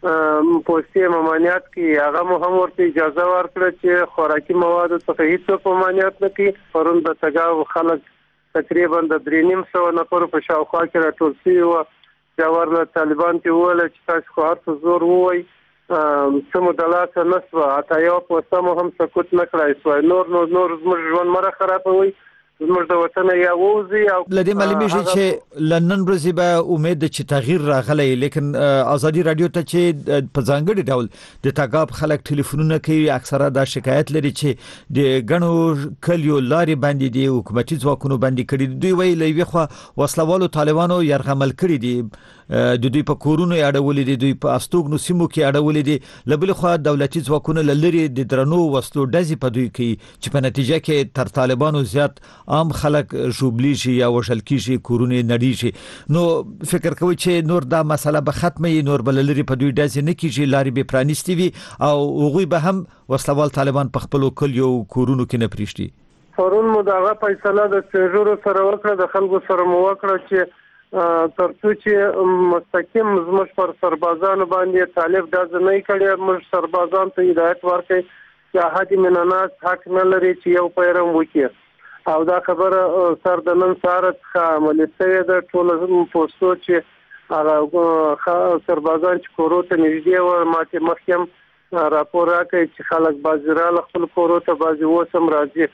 پوستي ممانعت کې هغه مو هم ورته اجازه ورکړه چې خوراکي مواد څخه هیڅ ممانعت نه کوي. پرون د تګاو خلک تقریبا د درې نیم سوه نفرو په شاوخوا کې راټول شوي وو. جوار له طالبان ته وویل چې تاسو خو هر څه زور ووایي، څه مو د لاسه نه سوه، حتی یوه پوسته مو هم سکوت نه کړای سوی. نور نور نور زموږ ژوند مه راخرابوئ، زموږ د وطن یا ووځي. او له دې معلومیږي چې له نن ورځې به امید ده چې تغییر راغلی. لیکن ازادي رادیو ته چې په ځانګړي ډول د تګاب خلک ټلیفونونه کوي، اکثره دا شکایت لري چې د ګڼو کلیو لارې باندې د حکومتي ځواکونو باندې کړي. دوی وایي له یوې خوا وسلوالو طالبانو یرغمل کړي دي، د دوی په کورونو یې اړولې دي، دوی په استوګنو سیمو کې اړولې دي. له بلې خوا دولتي ځواکونه له لرې د درنو وسلو ډزې په دوی کوي چې په نتیجه کې تر طالبانو زیات عام خلک ژوبلی شي یا وژل کیږي، کورونه نړیږي. نو فکر کوي چې نور دا مسله به ختمه وي، نور بل لري په دوی ډزې نه کیږي، لارې به پرانیستي وي او هغوی به هم وسلوال طالبان په خپلو کلیو کورونو کې نه پریږدي. پرون مو دغه فیصله د سپینږیرو سره وکړه، د خلکو سره مو وکړه چې ترڅو چې مستقیم زموږ پر سربازانو باندې طالب ډز نه کړي، موږ سربازان ته هدایت ورکړي چې احد من الناس حق نه لري چې یو پیرم وکړي. او دا خبره سر د نن سهار څخه عملي شوې ده. ټول پوسټو چې هغه سربازان چې کورو ته نږدې وو ما ته مخکې راپور راکړی چې خلک بعضې راله خپل کورو ته، بعضې اوس هم راځي.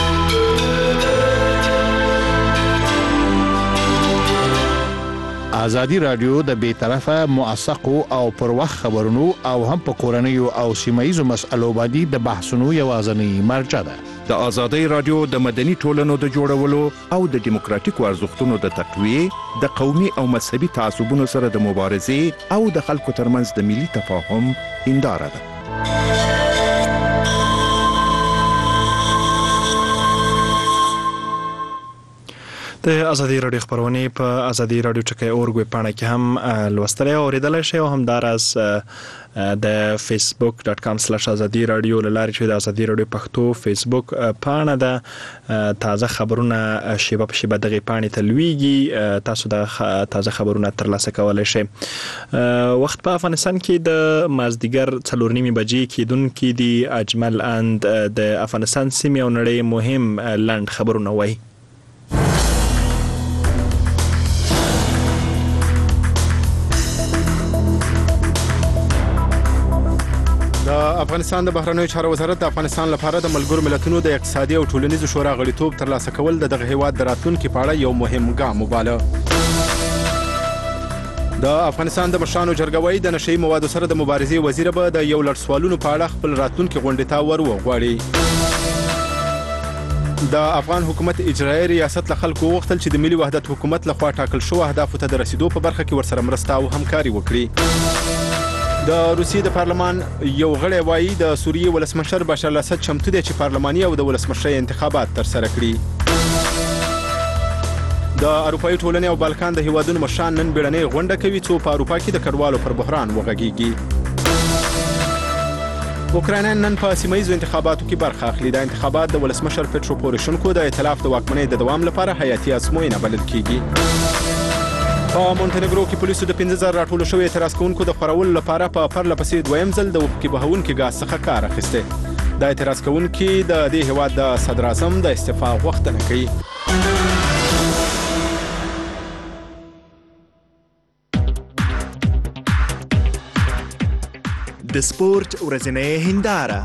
ازادي رادیو د بې طرفه موثقو او پر وخت خبرونو او هم په کورنیو او سیمایي مسألو باندې د بحثونو یوازینی مرجع ده. د ازادي رادیو د مدني ټولنو د جوړولو او د دیموکراتیکو ارزښتونو د تقویه، د قومي او مذهبي تعصبونو سره د مبارزې او د خلکو ترمنځ د ملي تفاهم هنداره ده. د ازادي رادیو خبرونه په ازادي رادیو ټکی اورګ پاڼه کې هم لوستلای او اوریدلای شئ او هم داراز د فیسبوک ډاټ کام سلاش ازادي رادیو لاره چې د ازادي رادیو پښتو فیسبوک پاڼه ده. تازه خبرونه شیبه په شیبه دغه پاڼې ته لویږي، تاسو د تازه خبرونه ترلاسه کولای شئ. وخت په افغانستان کې د مازدیګر څلور نیمې بجې کېدونکې دي. اجمل اند د افغانستان سیمې او نړۍ مهم لنډ خبرونه وایي. افغانستان د بهرنیو چارو وزارت د افغانستان لپاره د ملګرو ملتونو د اقتصادي او ټولنیزو شورا غړیتوب ترلاسه کول د دغه هیواد د راتلونکي په اړه یو مهم ګام وباله. د افغانستان د مشرانو جرګه وايي د نشئی موادو سره د مبارزې وزیر به د یو لړ سوالونو په اړه خپل راتلونکي غونډې ته ور وغواړي. د افغان حکومت اجرایي ریاست له خلکو وغوښتل چې د ملي وحدت حکومت لخوا ټاکل شوو اهدافو ته د رسیدو په برخه کې ورسره مرسته او همکاري وکړي. د روسیې د پارلمان یو غړی وایي د سوریې ولسمشر بشار الاسد چمتو دی چې پارلماني او د ولسمشرۍ انتخابات ترسره کړي. د اروپایي ټولنې او بالکان د هیوادونو مشران نن بیړنۍ غونډه کوي څو په اروپا کې د کډوالو پر بحران وغږیږي. اوکراینان نن په سیمه ییزو انتخاباتو کې برخه اخلي. د انتخابات د ولسمشر پټرو پوروشنکو د ائتلاف د واکمنۍ د دوام لپاره حیاتي ازموینه بلل کیږي. په مونټنیګرو کې پولیسو د پنځه زره راټولو شوی اعتراض کوونکو د خورولو لپاره په پرله پسې دویم ځل د اوښکې بهونکي ګاز څخه کار اخیستی. د اعتراض کوونکي د دې هیواد د صدر اعظم د استعفا غوښتنه کوي. د سپورت ورځنۍ هنداره.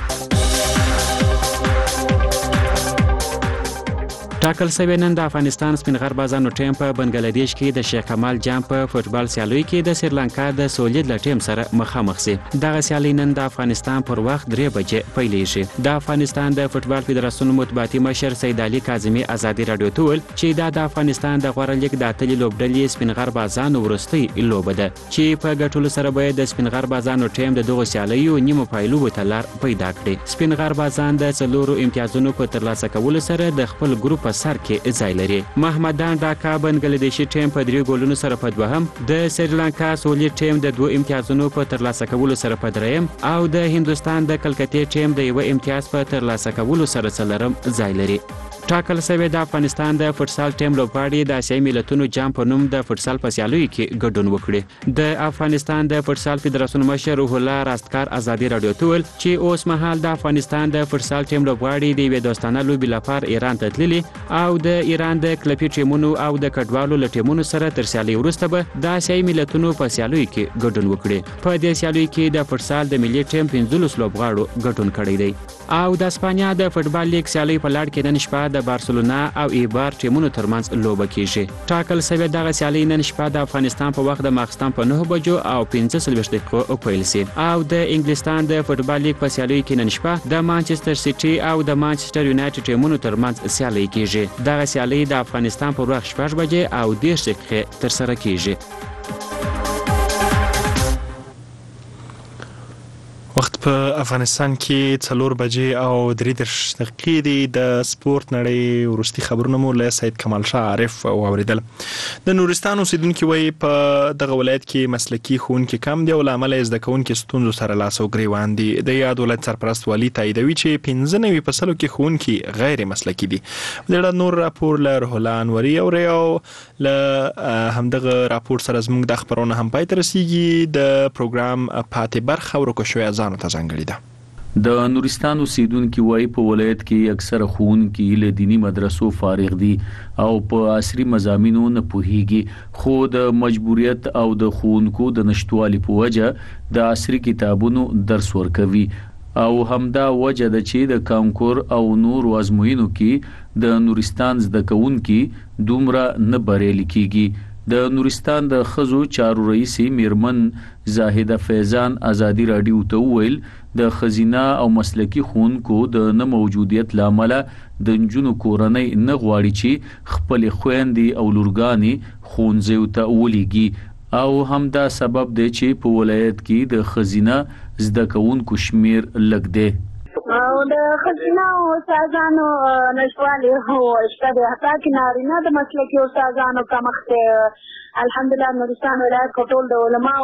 ټاکل شوی نن د افغانستان سپین غربازانو ټیم په بنگلاديش کې د شیخ کمال جام په فوتبال سیالیو کې د سریلانکا د سولید ل ټیم سره مخامخ شي. دغه سیالي نن د افغانستان پر وخت درې بجې پیلېږي. د افغانستان د فوتبال فدراسیون مطبوعاتي مشر سید علي کاظمي ازادي رادیو ته ویل چې دا د افغانستان د غوړه لیګ د اتلې لوبډلې سپین غربازانو ورستۍ لوبه ده چې په ګټلو سره به د سپین غربازانو ټیم د دغه سیالیو نیمه پایلو ته لار پیدا کړي. سپین غربازان د څلورو امتیازونو په ترلاسه کولو سره د خپل ګروپ سر کې ځای لري. محمدان ډاکا بنگلاديشي ټیم په درې ګولونو سره په دوهم، د سریلانکا سولید ټیم د دوه امتیازونو په ترلاسه کولو سره په دریم او د هندوستان د کلکتې ټیم د یو امتیاز په ترلاسه کولو سره څلورم ځای لري. ټاکل شوی د افغانستان د فوتسال ټیم لوبغاړي د اسیایي ملتونو جام په نوم د فوتسال په سیالیو کې ګډون وکړي. د افغانستان د فوتسال فدراسیون مشر روح الله راستکار ازادي رادیو ته ویل چې اوس مهال د افغانستان د فوتسال ټیم لوبغاړي د یوې دوستانه لوبې لپاره ایران ته تللي او د ایران د کلبي ټیمونو او د کډوالو له ټیمونو سره تر سیالۍ وروسته به د اسیایي ملتونو په سیالیو کې ګډون وکړي. په دې سیالیو کې د فوتسال د ملي ټیم پنځلس لوبغاړو ګډون کړی دی. او د اسپانیا د فوتبال لیګ سیالۍ په لړ کې نن شپه د بارسلونا او ایبار ټیمونو ترمنځ لوبه کیږي. ټاکل شوی دغه سیالۍ نن شپه د افغانستان په وخت د ماخستن په نه بجو او پنځه څلوېښت دقیقو پیل شي. او د انګلستان د فوتبال لیګ په سیالیو کې نن شپه د مانچستر سیټي او د مانچستر یونایټډ ټیمونو ترمنځ سیالۍ کیږي. دغه سیالۍ د افغانستان په وخت شپږ بجې او دېرش دقیقې ترسره کیږي. وخت په افغانستان کې څلور بجې او درې دېرش دقیقې دي. د سپورت نړۍ وروستي خبرونه مو له سید کمال شاه عارف واوریدل. د نورستان اوسیدونکو وایي په دغه ولایت کې مسلکي ښوونکي کم دي او له امله زده کوونکي ستونزو سره لاس او ګریوان دي. د یاد ولایت سرپرست والي تاییدوي چې پنځه نوي په سلو کې ښوونکي غیر مسلکي دي. د اړه نور راپور له روح الله انوري اوري او له همدغه راپور سره زموږ د خبرونه هم پای ته رسیږي. د پروګرام پاتې برخه ورکو شوې ځانو ته ځانګړې ده. د نورستان اوسیدونکو وایي په ولایت کې اکثره ښوونکي له دینی مدرسو فارغ دي او په عصري مضامینو نه پوهیږي، خو د مجبوریت او د ښوونکو د نشټوالي په وجه د عصري کتابونو درس ورکوي او همدا وجه ده چې د کانکور او نور ازموینو کې د نورستان زده کوونکي دومره نه بریالي کیږي. د نورستان د خزو چارو رئیس میرمن زاهده فیضان ازادي رادیو ته ویل د خزینه او مسلکی ښوونکو د نه موجودیت لامل د نجونو کورنۍ نه غواړي چې خپل خويندې او لورګانې ښوونځیو ته ولېږي او همدا سبب دی چې په ولایت کې د خزینه زده کوونکو شمیر لږ دی. او د خزینه او استادانو نشوالي هو شته د حتی کې نارینه د مسلکي استادانو کمښت. الحمدلله نورستان ولایت کې ټول د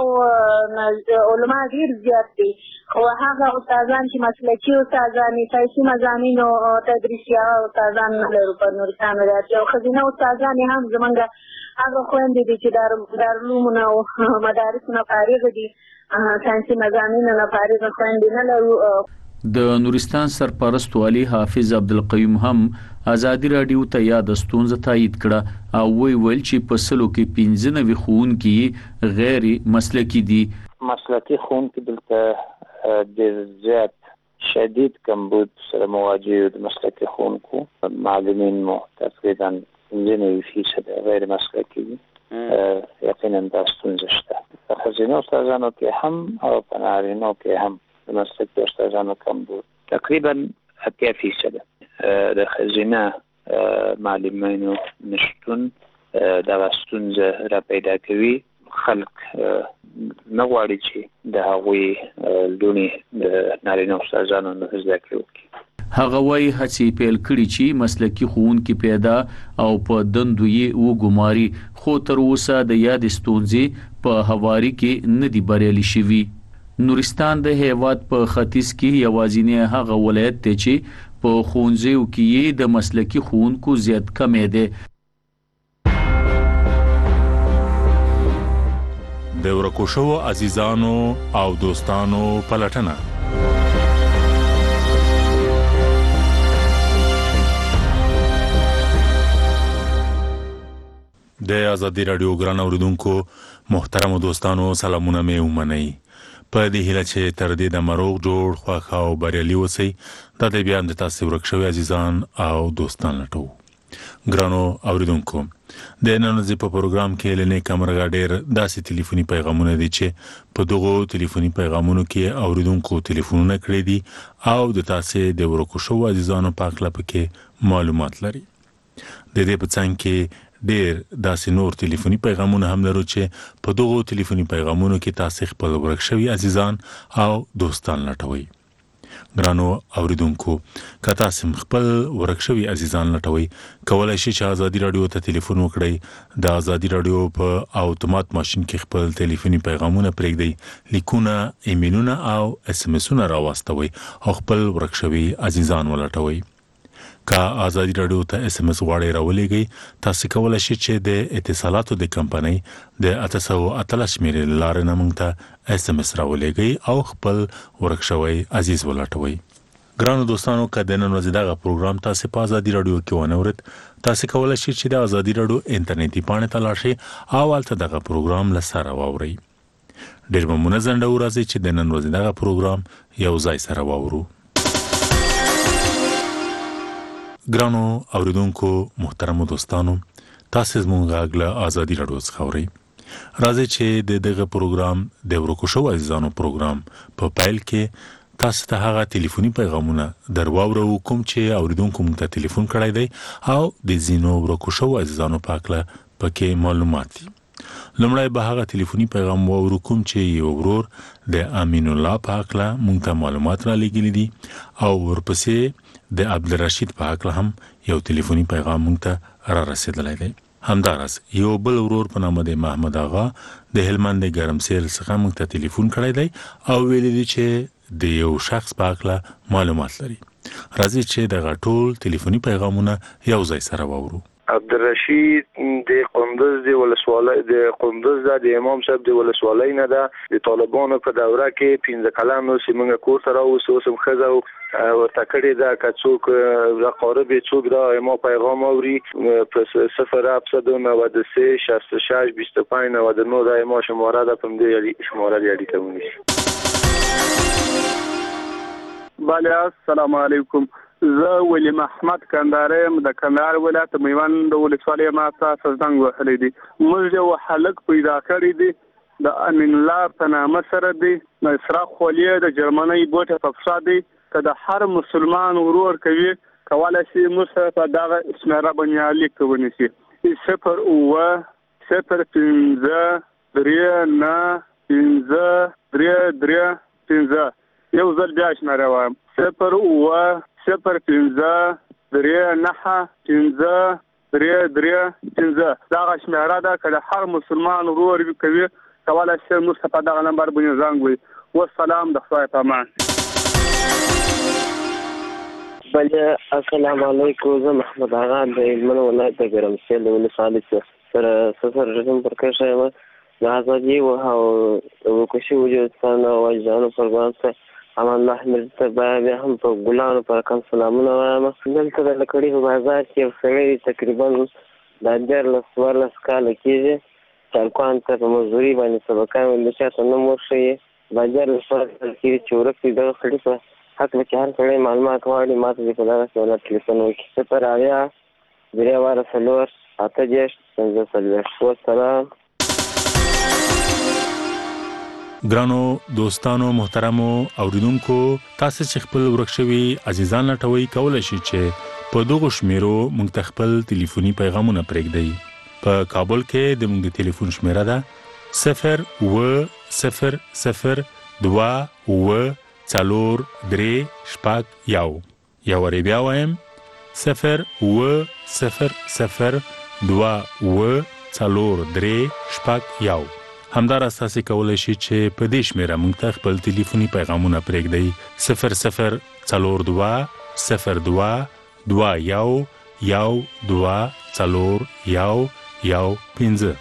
علماو علما ډیر زیات دي، خو هغه استادان چې مسلکي استادان سیاسي مضامینو تدریسي استادان لرو په نورستان ولایت او خزینه استادان هم زمونږ هغه خويندې دي چې دارالعلومونه او مدارسونه فارغ دي، ساینسي مضامینو نه فارغ خويندې نه لرو. د نورستان سرپرست والی حافظ عبدالقیوم هم ازادي رادیو ته یاد ستونزه تایید کړه او وی ویل چې په سلو کې پنځه نوي ښوونکي غیر مسلکي دي. مسلکي ښوونکي دلته ډېر زیات شدید کمبود سره مواجه یو د مسلکي ښوونکو. معلمین مو تقریبا پنځه نوي فیصد غیر مسلکي دي. یقینا دا ستونزه شته. په ښځینه استادانو کې هم او په نارینه‌و کې هم د مسلکي استادانو کمبود تقریبا اتیا فیصد. د ښځینه معلمینو نشتون دغه ستونزه را پیدا کوي. خلک نه غواړي چې د هغوی لونې د نارینه استادانو نه زده کړي وکړي. هغه وايي هڅې پیل کړي چې مسلکي ښوونکي پیدا او په دندو یې وګماري، خو تر اوسه د یادې ستونزې په هواري کې نه دي بریالي شوي. نورستان د هیواد په ختیځ کې یوازینی هغه ولایت دی چې په ښوونځیو کې یې د مسلکي ښوونکو زیات کمی دی. د ورکو شوو عزیزانو او دوستانو پلټنه. د آزادی رادیو ګران اوریدونکو محترم دوستانو سلامونه مې ومنئ. په دې هیله چې تر دې د مروغ جوړ خوښ او بریالي اوسئ. دا د بیان د تاسو ورک شوي عزیزان او دوستان لټو. ګرانو اوریدونکو د نن ورځې په پروګرام کې لنې کمرګه ډېر داسې ټلیفوني پیغامونه دي چې په دغو ټلیفوني پیغامونو کې اوریدونکو ټلیفونونه کړی دي او د تاسو د ورکو شوو عزیزانو په اړه پکې معلومات لري. د دې په څنګ کې ډېر داسې نور ټلیفوني پیغامونه هم لرو چې په دغو ټلیفوني پیغامونو کې تاسو خپل ورک شوي عزیزان او دوستان لټوي. ګرانو اوریدونکو که تاسو خپل ورک شوي عزیزان لټوي، کولای شئ چې آزادی رادیو ته ټلیفون وکړئ. د آزادی رادیو په اتومات ماشين کې خپل ټلیفوني پیغامونه پرېږدئ، لیکونه، ایمیلونه او اس ام اسونه راوستوي او خپل ورک شوي عزیزان ولټوي. که آزادی رادیو ته اس ام اس غواړئ راولېږئ، تاسو کولای شئ چې د اتصالاتو د کمپنۍ د اته سوه اتلس شمېرې له لارې نه موږ ته اس ام اس راولېږئ او خپل ورک شوی عزیز ولټوئ. ګرانو دوستانو که د نن ورځې دغه پروګرام تاسو په آزادی رادیو کې ونه اورید، تاسو کولای شئ چې د آزادی رادیو انټرنیټي پاڼې ته لاړ شئ او هلته دغه پروګرام له سره واورئ. ډېر به مو نه ځنډوو، راځئ چې د نن ورځې دغه پروګرام یو ځای سره واورو. ګرانو اوریدونکو محترمو دوستانو، تاسو زموږ غږ له آزادی رادیو څخه اورئ. راځئ چې د دغه پروګرام د ورکو شوو عزیزانو پروګرام په پیل کې تاسو ته هغه ټلیفوني پیغامونه در واورو کوم چې اوریدونکو موږ ته ټلیفون کړی دی او د ځینو ورکو شوو عزیزانو په اړه پکې معلومات دي. لومړی به هغه ټلیفوني پیغام واورو کوم چې یو ورور د امین الله په اړه موږ ته معلومات را لېږلي دي او ورپسې د عبدالرشید په اړه هم یو ټلیفوني پیغام موږ ته را رسیدلی دی. همداراز یو بل ورور په نامه د محمد آغا د هلمند د ګرمسیر څخه موږ ته ټلیفون کړی دی او ویلي دي چې د یو شخص په اړه معلومات لري. راځئ چې دغه ټول ټلیفوني پیغامونه یو ځای سره واورو. عبدالرشید د قندوز د ولسوالۍ د قندوز د امام صاحب د ولسوالۍ نه ده. د طالبانو په دوره کې پنځه کلن نو سیمه کور سره اوس اوسم خزه ورته کړی ده که څوک رقارب څوک دا ما پیغام اوري په صفر هفتصد و نود و سه شصت و شش بیست و پنج نود و نه دا ما شماره ده په دې شماره دی اړیکه ونیسي. بله السلام علیکم. زه ولی محمد کندارم د کندهار ولایت میوند ولسوالۍ ما تاسو زنګ وهلی دي. موږ یو هلک پیدا کړی دی د امین الله په نامه سره دی. اسراف خوليه د جرمني بوټه په فساد دی که د هر مسلمان ورور کوي کولای شي موږ په دغه اسمره باندې لیک ونیسي. صفر اوه صفر پنځه درې نه پنځه درې درې پنځه یو ځل بیا شماره وایم صفر اوه صفر پنځه درې نهه پنځه درې درې پنځه دغه شماره ده که د هر مسلمان ورور کوي کولای شي موږ په دغه نمبر باندې زنګ ووهي. والسلام د خدای په امان. بله السلام علیکم. زه محمد آغا د هلمند ولایت د ګرمسیر د ولسوالۍ سره سفر رسم پر کړی یم. د ازادي او وکشي وجودستان او وجدانو پروګرام ته امان الله میر ته بیا هم په ګلانو پر کوم سلامونه وایم. دلته د لکړي په بازار کې یو سړی تقریبا د دیارلس څوارلس کاله کېږي چالکوان ته په مزدوري باندې سبقان د چاته نه مور ښیي بازار سره کې چورک دي د خړې په حق به هر څړې معلومات غواړي ماته دې په دغه سوال ټلیفون وکړي صفر اویا درې واره څلور اته دېرش پنځه څلوېښت والسلام. ګرانو دوستانو محترمو اوریدونکو تاسو چې خپل ورکشوي عزیزان لټوي کولای شئ چې په دغه شمیرو موږ ته خپل ټلیفوني پیغامونه پرېږدئ. په کابل کې د موږ د ټلیفون شمیره ده صفر و صفر صفر دوه و څلور درې شپږ یو. یو وری بیا وایم صفر و صفر صفر دوه و څلور درې شپږ یو. همدار اساسي کولای شي چې په دې شمیره موږ ته خپل ټلیفوني پیغامونه پرېږدئ صفر صفر څلور دوه صفر دوه دوه یو یو دوه څلور یو یو پنځه.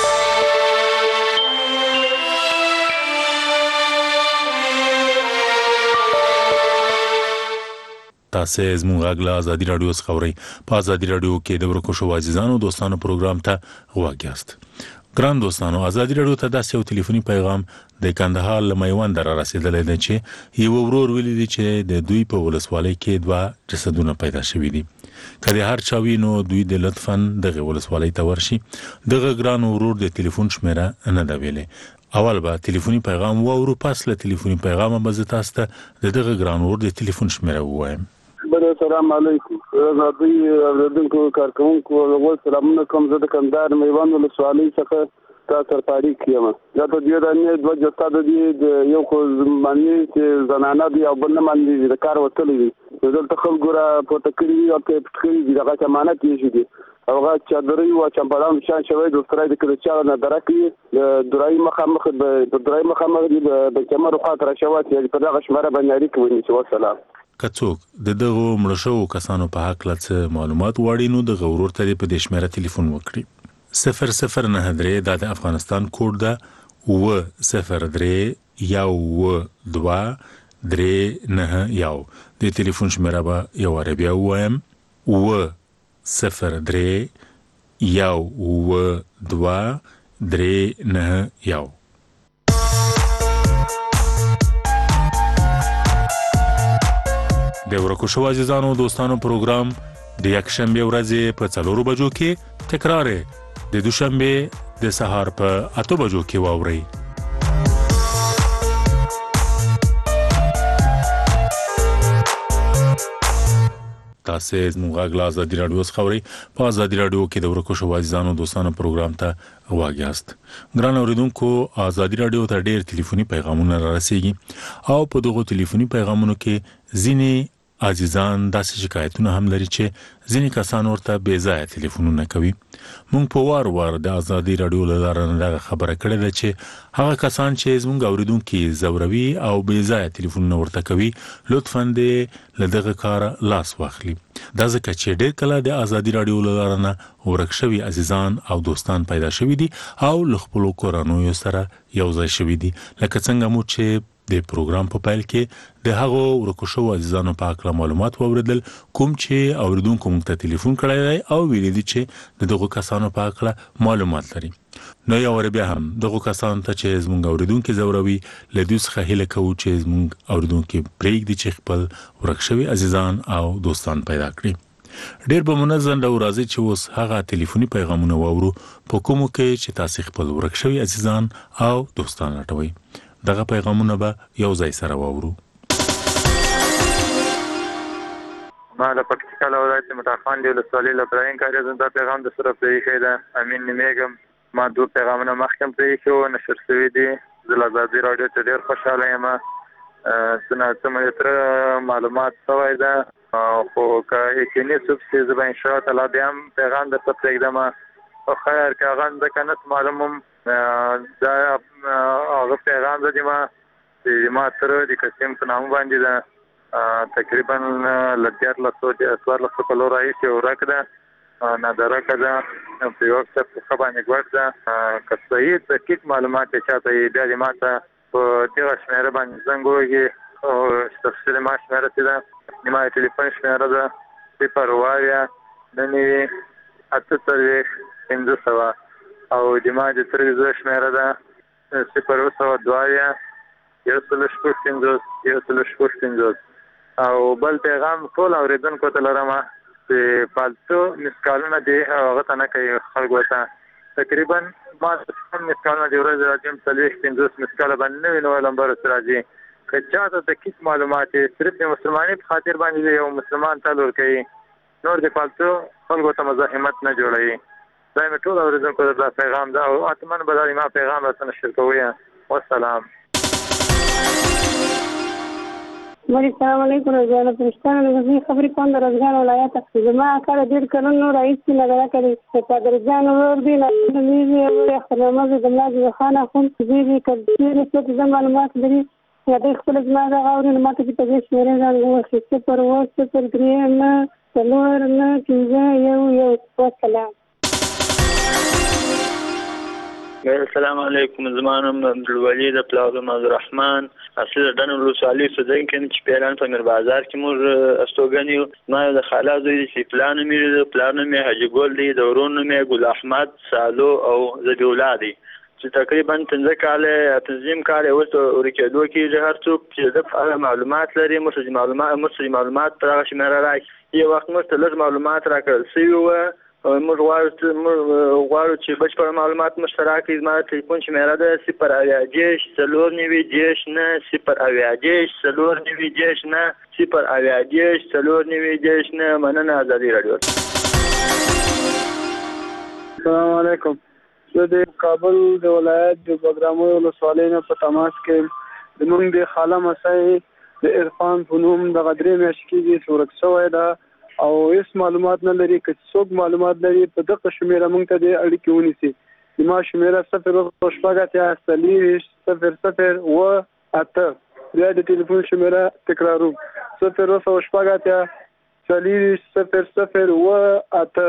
تاسو زموږ غږ آزادي رادیو څخه اورئ. په آزادي رادیو کې د ورکوشو عزیزانو دوستانو پروګرام ته غواړئ یاست. ګران دوستانو آزادي رادیو ته داسې یو ټلیفوني پیغام د کندهار له میوند را رسیدلی دی چې یو ورور ویلي دی چې د دوی په ولسوالۍ کې دوه جسدونه پیدا شوي دي. که د هر چا وي نو دوی د لطفاً دغه ولسوالۍ ته ورشي. دغه ګران ورور د ټلیفون شمیره نه ده ویلې. اول به ټلیفوني پیغام واورو پس له ټلیفوني پیغامه به زه تاسو ته د دغه ګران ورور د ټلیفون شمیره ووایم. السلام علیکم. زه اوریدونکو کارکونکو ول سلامونه کوم. زه د کندهار میوند ولسوالۍ څخه تاسو ته پاړی کیم. دا ته د دې دوه جستا د دې یو خو معنی چې زنانه دی او بل نه معنی د کار وتلی دي. دلته خلکو را په تکلیف او په تکلیف دي دغه امانت یې دي. هغه چادرې او چمپړان شان شوی د سترای د کړه چا نه درکې د درای مخه مخ د درای مخه مخ د کمر خاطر شوات یې په دغه شماره باندې اړیکه ونیسي. والسلام. کڅوک د دغه مړشو کسانو په حق لڅ معلومات وړي نو د غورور ته په دې شمیره ټلیفون وکړي. صفر صفر نه درې د افغانستان کوډ ده و صفر درې یو و دوه درې نه یو. د ټلیفون شمیره به یو واره بیا ووایم و صفر درې یو و دوه درې نه یو. د ورکوشو عزیزانو دوستانو پروګرام د یکشنبه ورځې په څلورو بجو کې تکرار د دوشنبه د سهار په اته بجو کې واورئ. تاسو زموږ غږ آزادي رادیو څخه اورئ. په آزادي رادیو کې د ورکوشو عزیزانو دوستانو پروګرام ته غواړئ یاست. ګران اوریدونکو آزادي رادیو ته ډېر ټلیفوني پیغامونه را رسیږي او په دغه ټلیفوني پیغامونو کې ځینې عزیزان داسې شکایتونه هم لري چې ځینې کسان ورته بې ځایه ټلیفونونه کوي. موږ په وار وار د آزادي رادیو له لارې دغه خبره کړې ده چې هغه کسان چې زموږ اوریدونکي زوروي او بې ځایه ټلیفونونه ورته کوي لطفاً دې له دغه کاره لاس واخلي. دا ځکه چې ډېر کله د آزادي رادیو له لارې نه ورک شوي عزیزان او دوستان پیدا شوي دي او له خپلو کورنیو سره یو ځای شوي دي. لکه څنګه مو چې د پروګرام په پیل کې د هغو ورکو شو عزیزانو په اړه معلومات واوریدل کوم چې اوریدونکو موږ ته ټلیفون کړی دی او ویلي دي چې د دغو کسانو په اړه معلومات لري. نو یو ور بیا هم دغه کسانو ته چې زموږ اوریدونکو زوروي له دوی څخه هیله کوو چې زموږ اوریدونکو پرېږدي چې خپل ورک شوي عزیزان او دوستان پیدا کړي. ډېر به منظم ډول راځي چې اوس هغه ټلیفوني پیغامونه واورو په کومو کې چې تاسو خپل ورک شوي عزیزان او دوستان لټوي. دغه پیغامونه به یو ځای سره واورو. ما د پکتیکا ولایت متخان دی ولسوالۍ له پراین کاري زنده پیغام د سره پرې ده امین نیمګم. ما دوه پیغامونه مخکې پرې شو نشر شوی دي. د آزادي رادیو ته ډېر خوشاله یم. څنګه څنګه تر معلومات شوی ده خو که یقیني څوک چې زه به انشاء الله بیا هم پیغام درته پرېږدم. خو خیر که هغه ځکه نه معلومم دا هغه پیغام ده چې ما چې ما سره د قسم په نامه باندې ده تقریبا له دیارلسو څوارلسو کالو راهیسې ورک ده نادرکه ده په یو وخت په ښه باندې ګوډ ده. که صحیح دقیق معلومات یې چاته یې بیا دې ما ته په دغه شمېره باندې زنګ ووهي او تفصیلي ما شمېره چې ده زما د ټلیفون شمېره ده صفر اوه اویا نهه نوي اته څلوېښت پنځه سوه او د ما د تلویزیون شمېره ده صفر اوه سوه دوه اویا یو سل شپږ پنځوس یو سل شپږ پنځوس او بل پیغام ټول اوریدونکو ته لرم چې فالتو مسکالونه دي هغه ته نه کوي خلکو ته تقریبا ما څوم مسکالونه دی ورځ راځم څلوېښت پنځوس مسکاله باندې نوی نوی نمبر سره راځي که چاته د کیس معلومات صرف د مسلمانۍ په خاطر باندې یو مسلمان تل ورکوي نور د فالتو خلکو ته مزاحمت نه جوړوي دا مې ټول اورېدونکو ته دا پیغام ده او حتما به دا ما پیغام راته نشر کوئ والسلام مری السلام علیکم رضوانه پرشتانه د غزني خبرې کوم د روزګان ولایت زما کار ډېر کلونو راهیسې لګیا کړی چې قادرجان ور دي نه مې خپلمزه د ملاجي خانه هم دې کړي چې د معلومات لري یا د خپل ځما د غوړې نه ماته په دې شمیرې ځان وښه چې پر واسطه پر درې نه څلور نه چې یو یو وسلام السلام علیکم زمانم عبدالولی د پلاو عبدالرحمن اصل د دنو ولسوالۍ اوسېدونکی یم چې پیران په میر بازار کې موږ استوګن یو ما د خالا زوی چې پلار نوم یې د پلار نوم یې حاجي ګل دی د ورور نوم یې ګل احمد سالو او ذبیح الله دی چې تقریبا پنځه کاله تنظیم کال اوس ورکېدو کې هر څوک چې د هغه معلومات لري مرسي معلومات مرسي معلومات پر هغه شمیره راکړي یو وخت موږ ته لږ معلومات راکړل سوي وو موږ غواړو موږ غواړو چې بشپړ معلومات مشترک کړي زما ټلیفون شمیره ده صفر اویا دېرش څلور نوي دېرش نه صفر اویا دېرش څلور نوي دېرش نه صفر اویا دېرش څلور نوي دېرش نه مننه ازادي راډیو السلام علیکم زه د کابل د ولایت د بګرامو ولسوالۍ نه په تماس کې د موږ د خاله مسای د عرفان په نوم د غدرې میاشتې کې چې ورک شوی ده او هیڅ معلومات نه لري که څوک معلومات لري په دغه شمیره موږ ته د اړیکې ونیسي زما شمیره صفر شپږ اتیا څلېرویشت صفر صفر اووه اته بیا د ټلیفون شمیره تکراروم صفر شپږ اتیا څلېرویشت صفر صفر اووه اته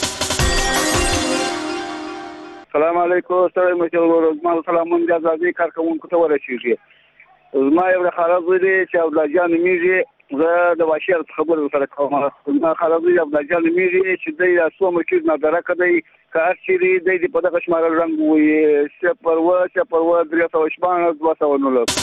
السلام علیکم ستړی مشر ورحمت سلامون د ازادي کارکونکو ته ورسیږي زما یو خلاص دی چې عبدالله جان میږي زه د واشر خبرو سره کوم ما خلاص دی عبدالله جان میږي چې د اسو مرکز نه درکه دی کار چې دی په دغه شمال رنگ وي صفر و صفر و درې سوه شپږ دوه سوه نولس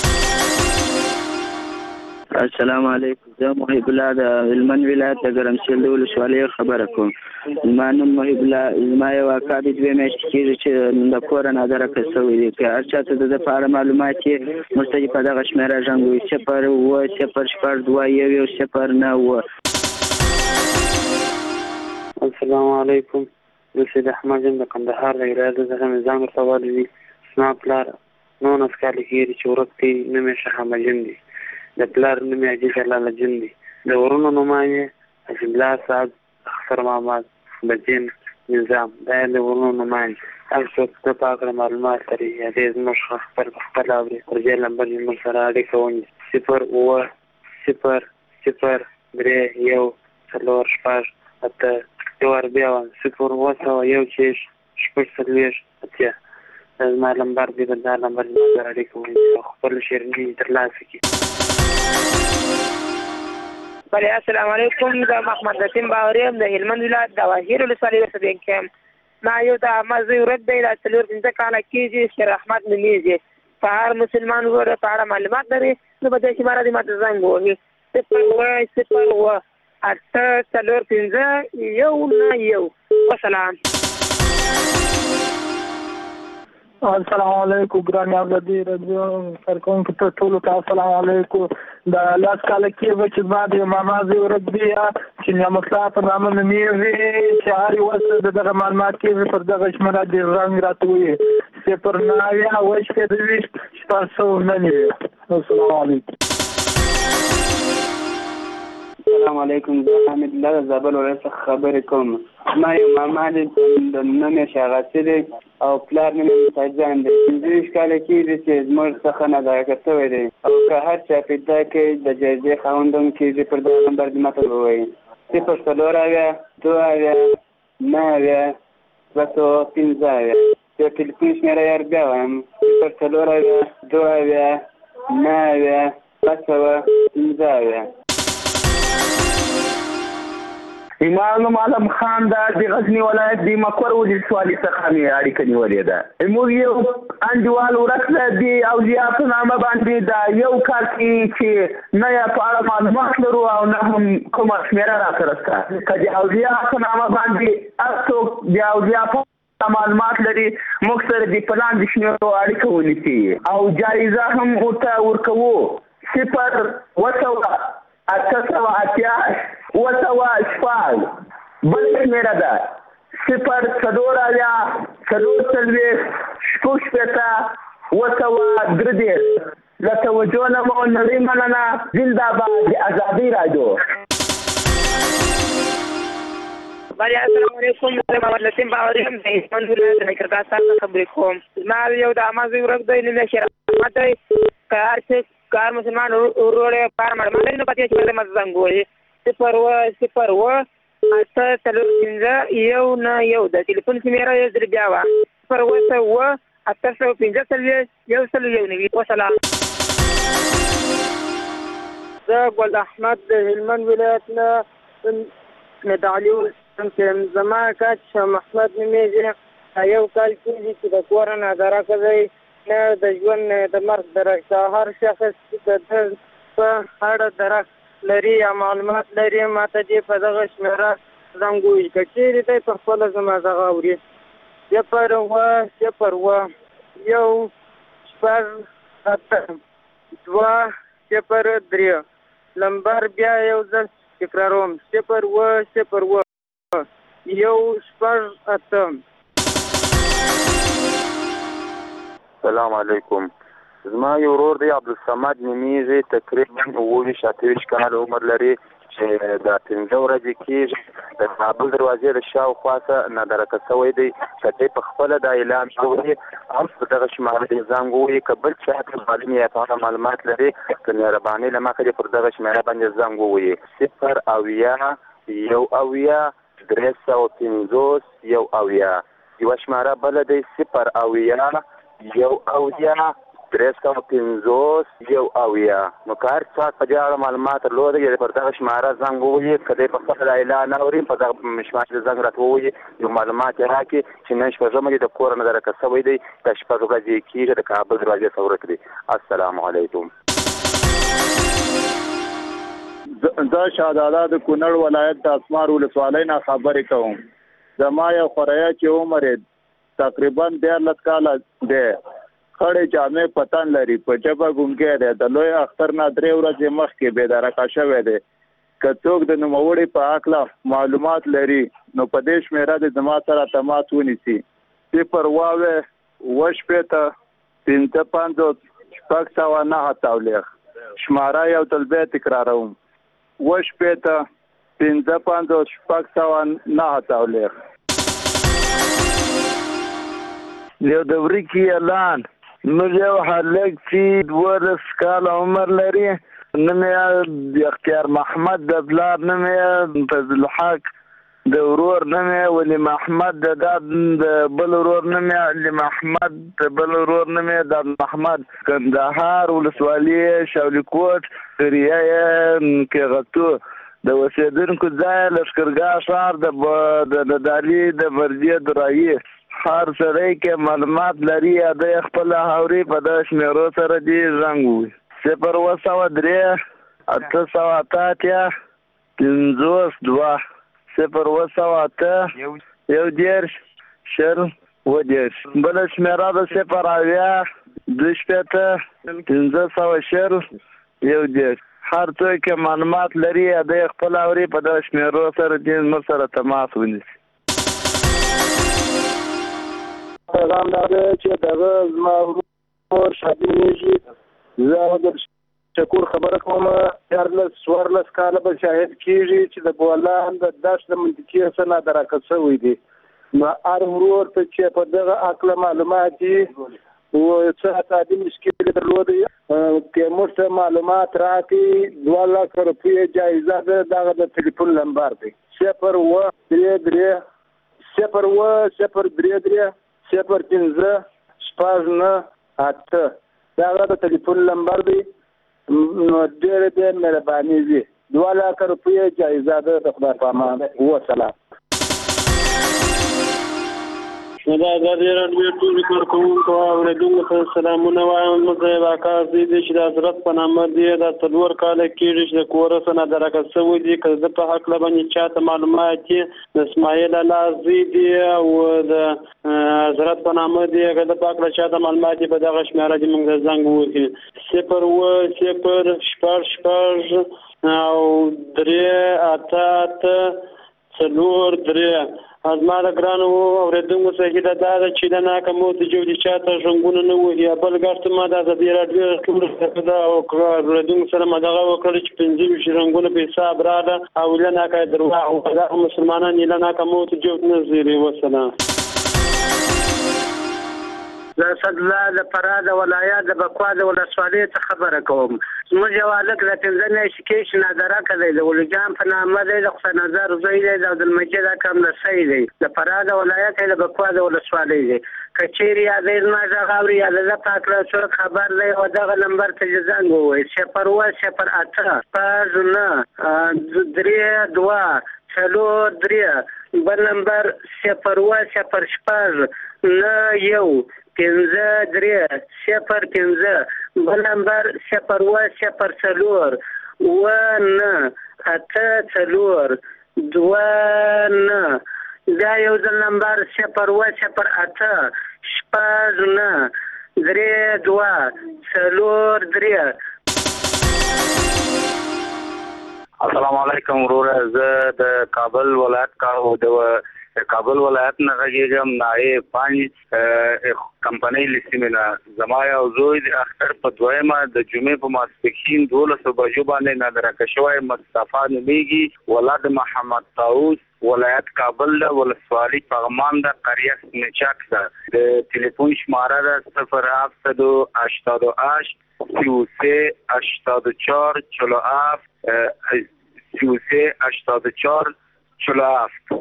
السلام علیکم زه محب الله د هلمند ولایت د ګرمسیل د ولسوالۍ خبره کوم زما نوم محب الله زما یو اکا د دوې میاشتې کېږي چې د کوره نادرکه شوی دی که هر چا ته د ده په اړه معلومات یې موږ ته په دغه شمېره رنګ وي صفر اووه صفر شپږ دوه یو یو صفر نه اووه السلام علیکم زه سید احمد یم د کندهار د ولایت څخه مې ځان ورته والی دي زما پلار نولس کاله کېږي چې ورک دی نوم یې شه حمجن دی د پلار نوم یې حاجي جلال الدین دی د ورونو نومان یې حاجي الله صاحب اختر محمد بجین نظام دا یې د ورونو نومان هر څوک د په هکله معلومات لري یا دې زموږ خپل خپل اوري پر دې نمبر یې موږ سره اړیکه ونیسي صفر اووه صفر صفر درې یو څلور شپږ اته یو وار بیا وایم صفر اووه سوه یو شپږ شپږ څلوېښت اتیا دا زما نمبر دی دا نمبر یې موږ سره اړیکه ونیسي او خپل شیریني ترلاسه کړي بله السلام علیکم زه محمد لطیم باوري یم د هلمند ولایت د واهیر ولسوالۍ اوسېدونکی یم ما یو د احمد زوی ورک دی دا څلور پنځه کاله کېږي شیر احمد نومېږي په هر مسلمان ورور په اړه معلومات لري نو په دې شماره دې ماته زنګ ووهي صفر اووه صفر اووه اته څلور پنځه یو نه یو وسلام السلام علیکم ګران ازادي راډیو کارکونکو ته ټولو ته السلام علیکم د لاس کاله کې به چې زما د ماما زوی ورک دی چې نعمت الله په نامه نومېږي چې هر یو د دغه معلومات کې پر دغه شمېره د رنګ راته ووایي صفر نهه اویا اوه شپېته شپږ سوه نهه نوي السلام علیکم السلام علیکم زه حمید الله د زابل ولایت څخه خبرې کوم ما یو ماما دی د نوم یې شاغاسي دی او پلار نوم یې مساجان دی پنځه ویشت کاله کېږي چې زموږ څخه نادرکه شوی دی او که هر چا پیدا کوي د جایزې خاوند هم کېږي پر دغه نمبر دې ماته ووایي صفر څلور اویا دوه اویا نهه اویا دوه سوه پنځه اویا یو ټلیفون شمېره یې بیا وایم صفر څلور اویا دوه اویا نهه اویا دوه سوه پنځه اویا امام عالم خان د غزنی ولایت د مکور ولسوالۍ څخه مې اړیکه نیولې ده. موږ یو انډیوال ورسره د اولیاء په نامه باندې د یو کال کې چې نه یې په اړه معلومات لرو او نه هم کومه شمېره راسره شته. که د اولیاء په نامه باندې هر څوک د اولیاء په معلومات لري موږ سره د پلان د شمېرو اړیکه ونیسي او جایزه هم ورته ورکوو. صفر اوه سوه اته سوه اتیا اوه سوه شپږ بل شمېره ده صفر څلور اویا څلور څلوېښت شپږ شپېته اوه سوه درې دېرش. له توجه نه مو نړۍ مننه. زنده‌باد د ازادۍ راډیو. بله السلام علیکم. زه محمد لطیف باوري یم د هلمند ولایت د کردار څخه خبرې کوم. زما یو د اما زوی ورک دی نوم یې شیر احمد دی. که هر څه کار مسلمان ورور یې پاره معلومات لري نو پاتې چې ماته ماته زنګ ووهي. صفر اوه صفر اوه اته څلور پنځه یو نه یو د تلیفون شمېره یې زر بیا وه صفر اوه سوه اوه اته سوه پنځه څلوېښت یو سل یو نوي. وسلام. زه ګل احمد د هلمند ولایت نه د علي ولسم زما کاچ شاه محمد نومېږي. یو کال کېږي چې د کوره نادرکه دی نه د ژوند نه د مرګ درک ده. هر شخص چې د ده په اړه درک لري یا معلومات لري ماته دې په دغه شمېره زنګ ووهي. که چېرې دی په خپله زما دغه اوري صفر اوه صفر اوه یو شپږ اته دوه صفر درې لمبر بیا یو ځل تکراروم صفر اوه صفر اوه یو شپږ اته. السلام علیکم. زما یو ورور دی عبدالصمد نومېږي. تقریبا اووه ویشت اته ویشت کاله عمر لري چې دا پنځه ورځې کېږي د کابل دروازې د شاوخوا څخه نادرکه شوی دی. که دی په خپله دا اعلان وکړي هم په دغه شماره دې زنګ ووهي. که بل چا ته معلوم یا په هغه معلومات لري که مهربانۍ له مخې دې پر دغه شمېره باندې زنګ ووهي. صفر اویا یو اویا درې سوه پنځوس یو اویا. یوه شماره بله دی صفر اویا یو اویا درې سوه پنځوس یو اویا. نو که هر څوک په دې اړه معلومات درلودی یا پر دغه شماره زنګ ووهي که دی په خپله اعلان اوري په دغه شماره کې زنګ راته ووهي یو معلومات یې راکړي چې نن شپږمه دی د کوره نادرکه شوی دی دا شپږ ورځې یې کېږي د کابل دروازې څخه ورک دی. السلام علیکم. زه شهاداله د کونړ ولایت د اسمار ولسوالۍ نه خبرې کوم. زما یو خوریه چې عمر یې تقریبا دیارلس کاله دی. خړې جامې پتن لري په ژبه ګونګی دی. د لوی اختر نه درې ورځې مخکې بېدرکه شوی دی. که څوک د نوموړي په هکله معلومات لري نو په دې شمېره د زما سره تماس ونیسي. صفر اوه اوه شپېته پنځه پنځوس شپږ سوه نهه څلوېښت. شماره یو ځل بیا تکراروم اوه شپېته پنځه پنځوس شپږ سوه نهه څلوېښت. یو د وریکي اعلان موږ یو هلک چې دولس کاله عمر لري نوم یې اختیار محمد د پلار نوم یې فضل الحق د ورور نوم یې ولی محمد د داد د بل ورور نوم یې علي محمد د بل ورور نوم یې داد محمد. کندهار ولسوالي شاولي کوټ قریه یې کېغتو د اوسېدونکو ځای لښکرګاه ښار د دالي د برجې درایي. هر سړی کې معلومات لري یا د خپل هاوري په دغه شمېرو سره دې زنګ ووهي. صفر اوه سوه درې اته سوه اته اتیا پنځوس دوه صفر اوه سوه اته یو دېرش شل اووه دېرش. بله شمېره د صفر اویا دوه شپېته پنځه سوه شل یو دېرش. هر څوک کې معلومات لري یا د خپل هاوري په دغه شمېرو سره دې زموږ سره تماس ونیسي. پیغام دا دی چې دغه زما ورور شادي کېږي. زه د شکور خبره کوم. دیارلس څوارلس کاله به شاهد کېږي چې د بولان د دشت د منطقې څخه نادرکه شوی دی. نو هر ورور ته چې په دغه هکله معلومات دي او څه تعدي مشکل درلودی تیمور ته معلومات راکړي دوه لکه روپۍ جایزه ده. دغه د تلیفون نمبر دی صفر اوه درې درې صفر اوه صفر درې درې صفر پنځه شپږ نه اته. دغه د تلیفون نمبر دی. نو ډېرې ډېرې مهرباني وي. دوه لکه روپۍ جایزه ده د خدای په امان. وسلام. نو دا د راډیو ټول کارکوونکو او اوریدونکو ته سلامونه وایم. زه واکاز دي چې د حضرت په نامه دی دا څلور کاله کېږي چې د کورس نه درکه شوی دی. که زه په حق باندې چاته معلومات د اسماعیل لازي دی او د حضرت په نامه دی که د پاک له چاته معلومات په دغه شمیره دي موږ زنګ وکړي صفر اووه صفر شپږ شپږ او درې اته اته څلور درې. ازما د ګرانو اورېدونکو څخه دا ده چې د ناکامو تجو دي چاته ژوندونه نه وي یا بل ګټه ما د ازادي راډیو ټول دا او اورېدونکو سره ما دغه وکړي چې پنځه ویشت رنګونه په حساب راده او له ناکای دروا او د مسلمانانو له ناکامو تجو نه زیری. وسلام. زه صدلا د فراه د ولایت د بکوا د ولسوالۍ څخه خبره کوم. زموږ یو هلک د پنځه میاشتې کېږي چې نادرکه دی د ولیجان په نامه دی د خدای نظر زوی دی د عبدالمجید اکرم لسی دی د فراه د ولایت د بکوا د ولسوالۍ دی. که چیرې یا دی زما غږ اوري یا د ده پاک له څوک خبر دی او دغه نمبر ته چې زنګ ووایي صفر اووه صفر اته شپږ نه درې دوه څلور درې بل نمبر صفر اووه صفر شپږ نه یو پنځه درې صفر پنځه بل نمبر صفر اووه صفر څلور اووه نه اته څلور دوه نه. دا یو ځل نمبر صفر اووه صفر اته شپږ نه درې دوه څلور درې. السلام علیکم وروره. زه د کابل ولایت کارو د د کابل ولایت نه غږیږم. نایب پنځ کمپنۍ لسیمه زما یو زوی د اختر په دویمه د جمعې په ماسپښین دولسو بجو باندې نادرکه شوی مصطفی نومیږي. ولاد محمد طاووس ولایت کابل د ولسوالۍ پغمان د قریه سنچاک ده. د تلیفون شماره ده صفر هفتصد و هشتاد و هشت سی و سه هشتاد و چهار چهل و هفت سی و سه هشتاد و چهار چهل و هفت.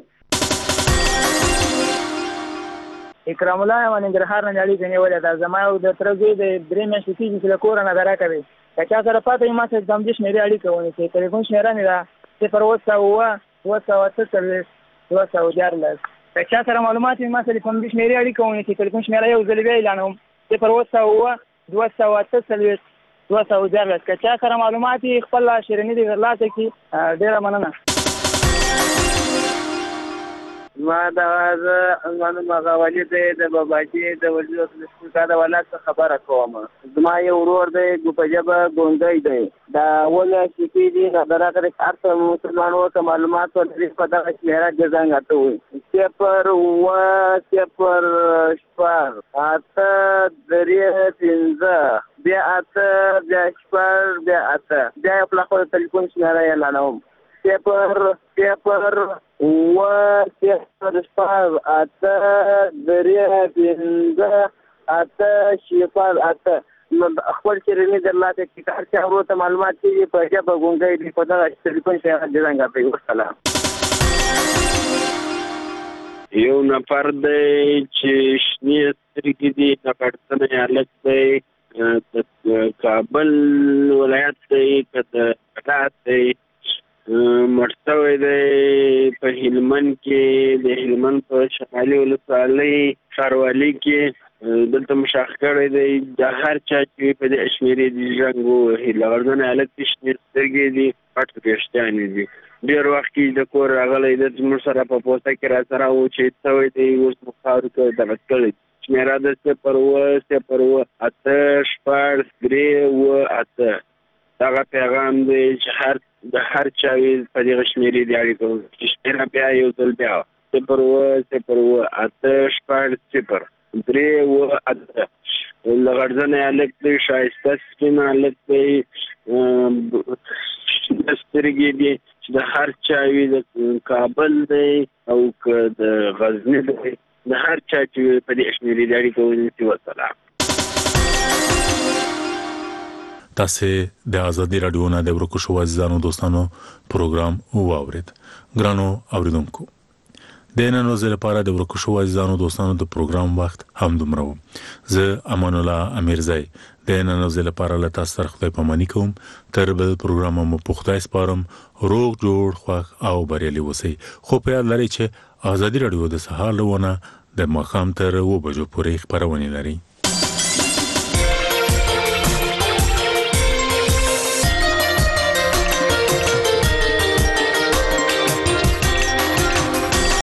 اکرام الله یم ننګرهار نه اړیکه نیولې ده. زما یو د تره زوی د درې میاشتې کېږي چې له کوره نادرکه دی. که چا سره پاته وي ما سره د همدې شمېرې اړیکه ونیسئ. ټلیفون شمېره مې ده صفر اووه سوه اووه اووه سوه اته څلوېښت دوه سوه دیارلس. که چا سره معلومات وي ما سره په همدې شمېرې اړیکه ونیسئ. ټلیفون شمېره یو ځل بیا اعلانوم صفر اووه سوه اووه دوه سوه اته څلوېښت دوه سوه دیارلس. که چا سره معلومات وي خپل شیریني دې ترلاسه کړي. ډېره مننه. ما دا زه نوم هغه ولید دی د باباجي د وزیر د د ولایت څخه خبره کوم. زما یو ورور دی په ژبه ګونګی دی. دا اوله چې دي نادرکه د هر څه مسلمانانو ته معلومات ورکړي په دغه شمېره کې زنګ اته وایي صفر اووه صفر شپږ اته درې پنځه بیا اته بیا شپږ بیا اته بیا یو پلاخو د تلیفون شمېره یې اعلانوم صفر صفر اووه صفر شپږ اته درې پنځه اته صفر اته. نو خپل شیریني درلاته کې کار چې ورو ته معلومات کېږي په ژبه ګونګی دی په دغه تلیفون شمېره دې زنګ اته. وسلام. یو نفر دی چې شنې سترګې دي نفرتنه یې هلک دی د کابل ولایت دی که د کټات دی مړ شوی دی په هلمند کې د هلمند په شمالي ولسوالۍ ښاروالۍ کې دلته مشاخ کړی دی. د هر چا چې په دې شمېرې دي زنګ ووهي. له غرضنه هلک دي شنې سترګې دي پټ ویښتانې دي. ډېر وخت کې د کور راغلی دی زموږ سره په پوسته کې را سره و چې څه دی اوس مو خاورو کې دغه کړی. شمېره د صفر اووه صفر اووه اته شپږ درې اووه اته. دغه پیغام دی چې هر د هر چا وي په دغه شمېرې دې اړیکه وکړي. شمېره بیا یو ځل بیا صفر اووه صفر اووه اته شپږ صفر درې اووه اته. له غرضنه هلک دی ښایسته سپین هلک دی شنه سترګې دي چې د هر چا وي د کابل دی او که د غزني دی د هر چا چې په دې شمېرې دې اړیکه ونیسي. وسلام. تاسو د ازادي رادیو نه د ورکو شو عزیزانو دوستانو پروګرام واورید. ګرانو اوریدونکو د نن ورځې لپاره د ورکو شو عزیزانو دوستانو د پروګرام وخت هم دومره و. زه امان الله امیرزی د نن ورځې لپاره له تاسو سره خدای پاماني کوم. تر بل پروګرام مو په خدای سپارم. روغ جوړ خوښ او بریالي اوسئ. خو په یاد لرئ چې ازادي رادیو د سهار له ونه د ماښام تر اوه بجو پورې خپرونه لري.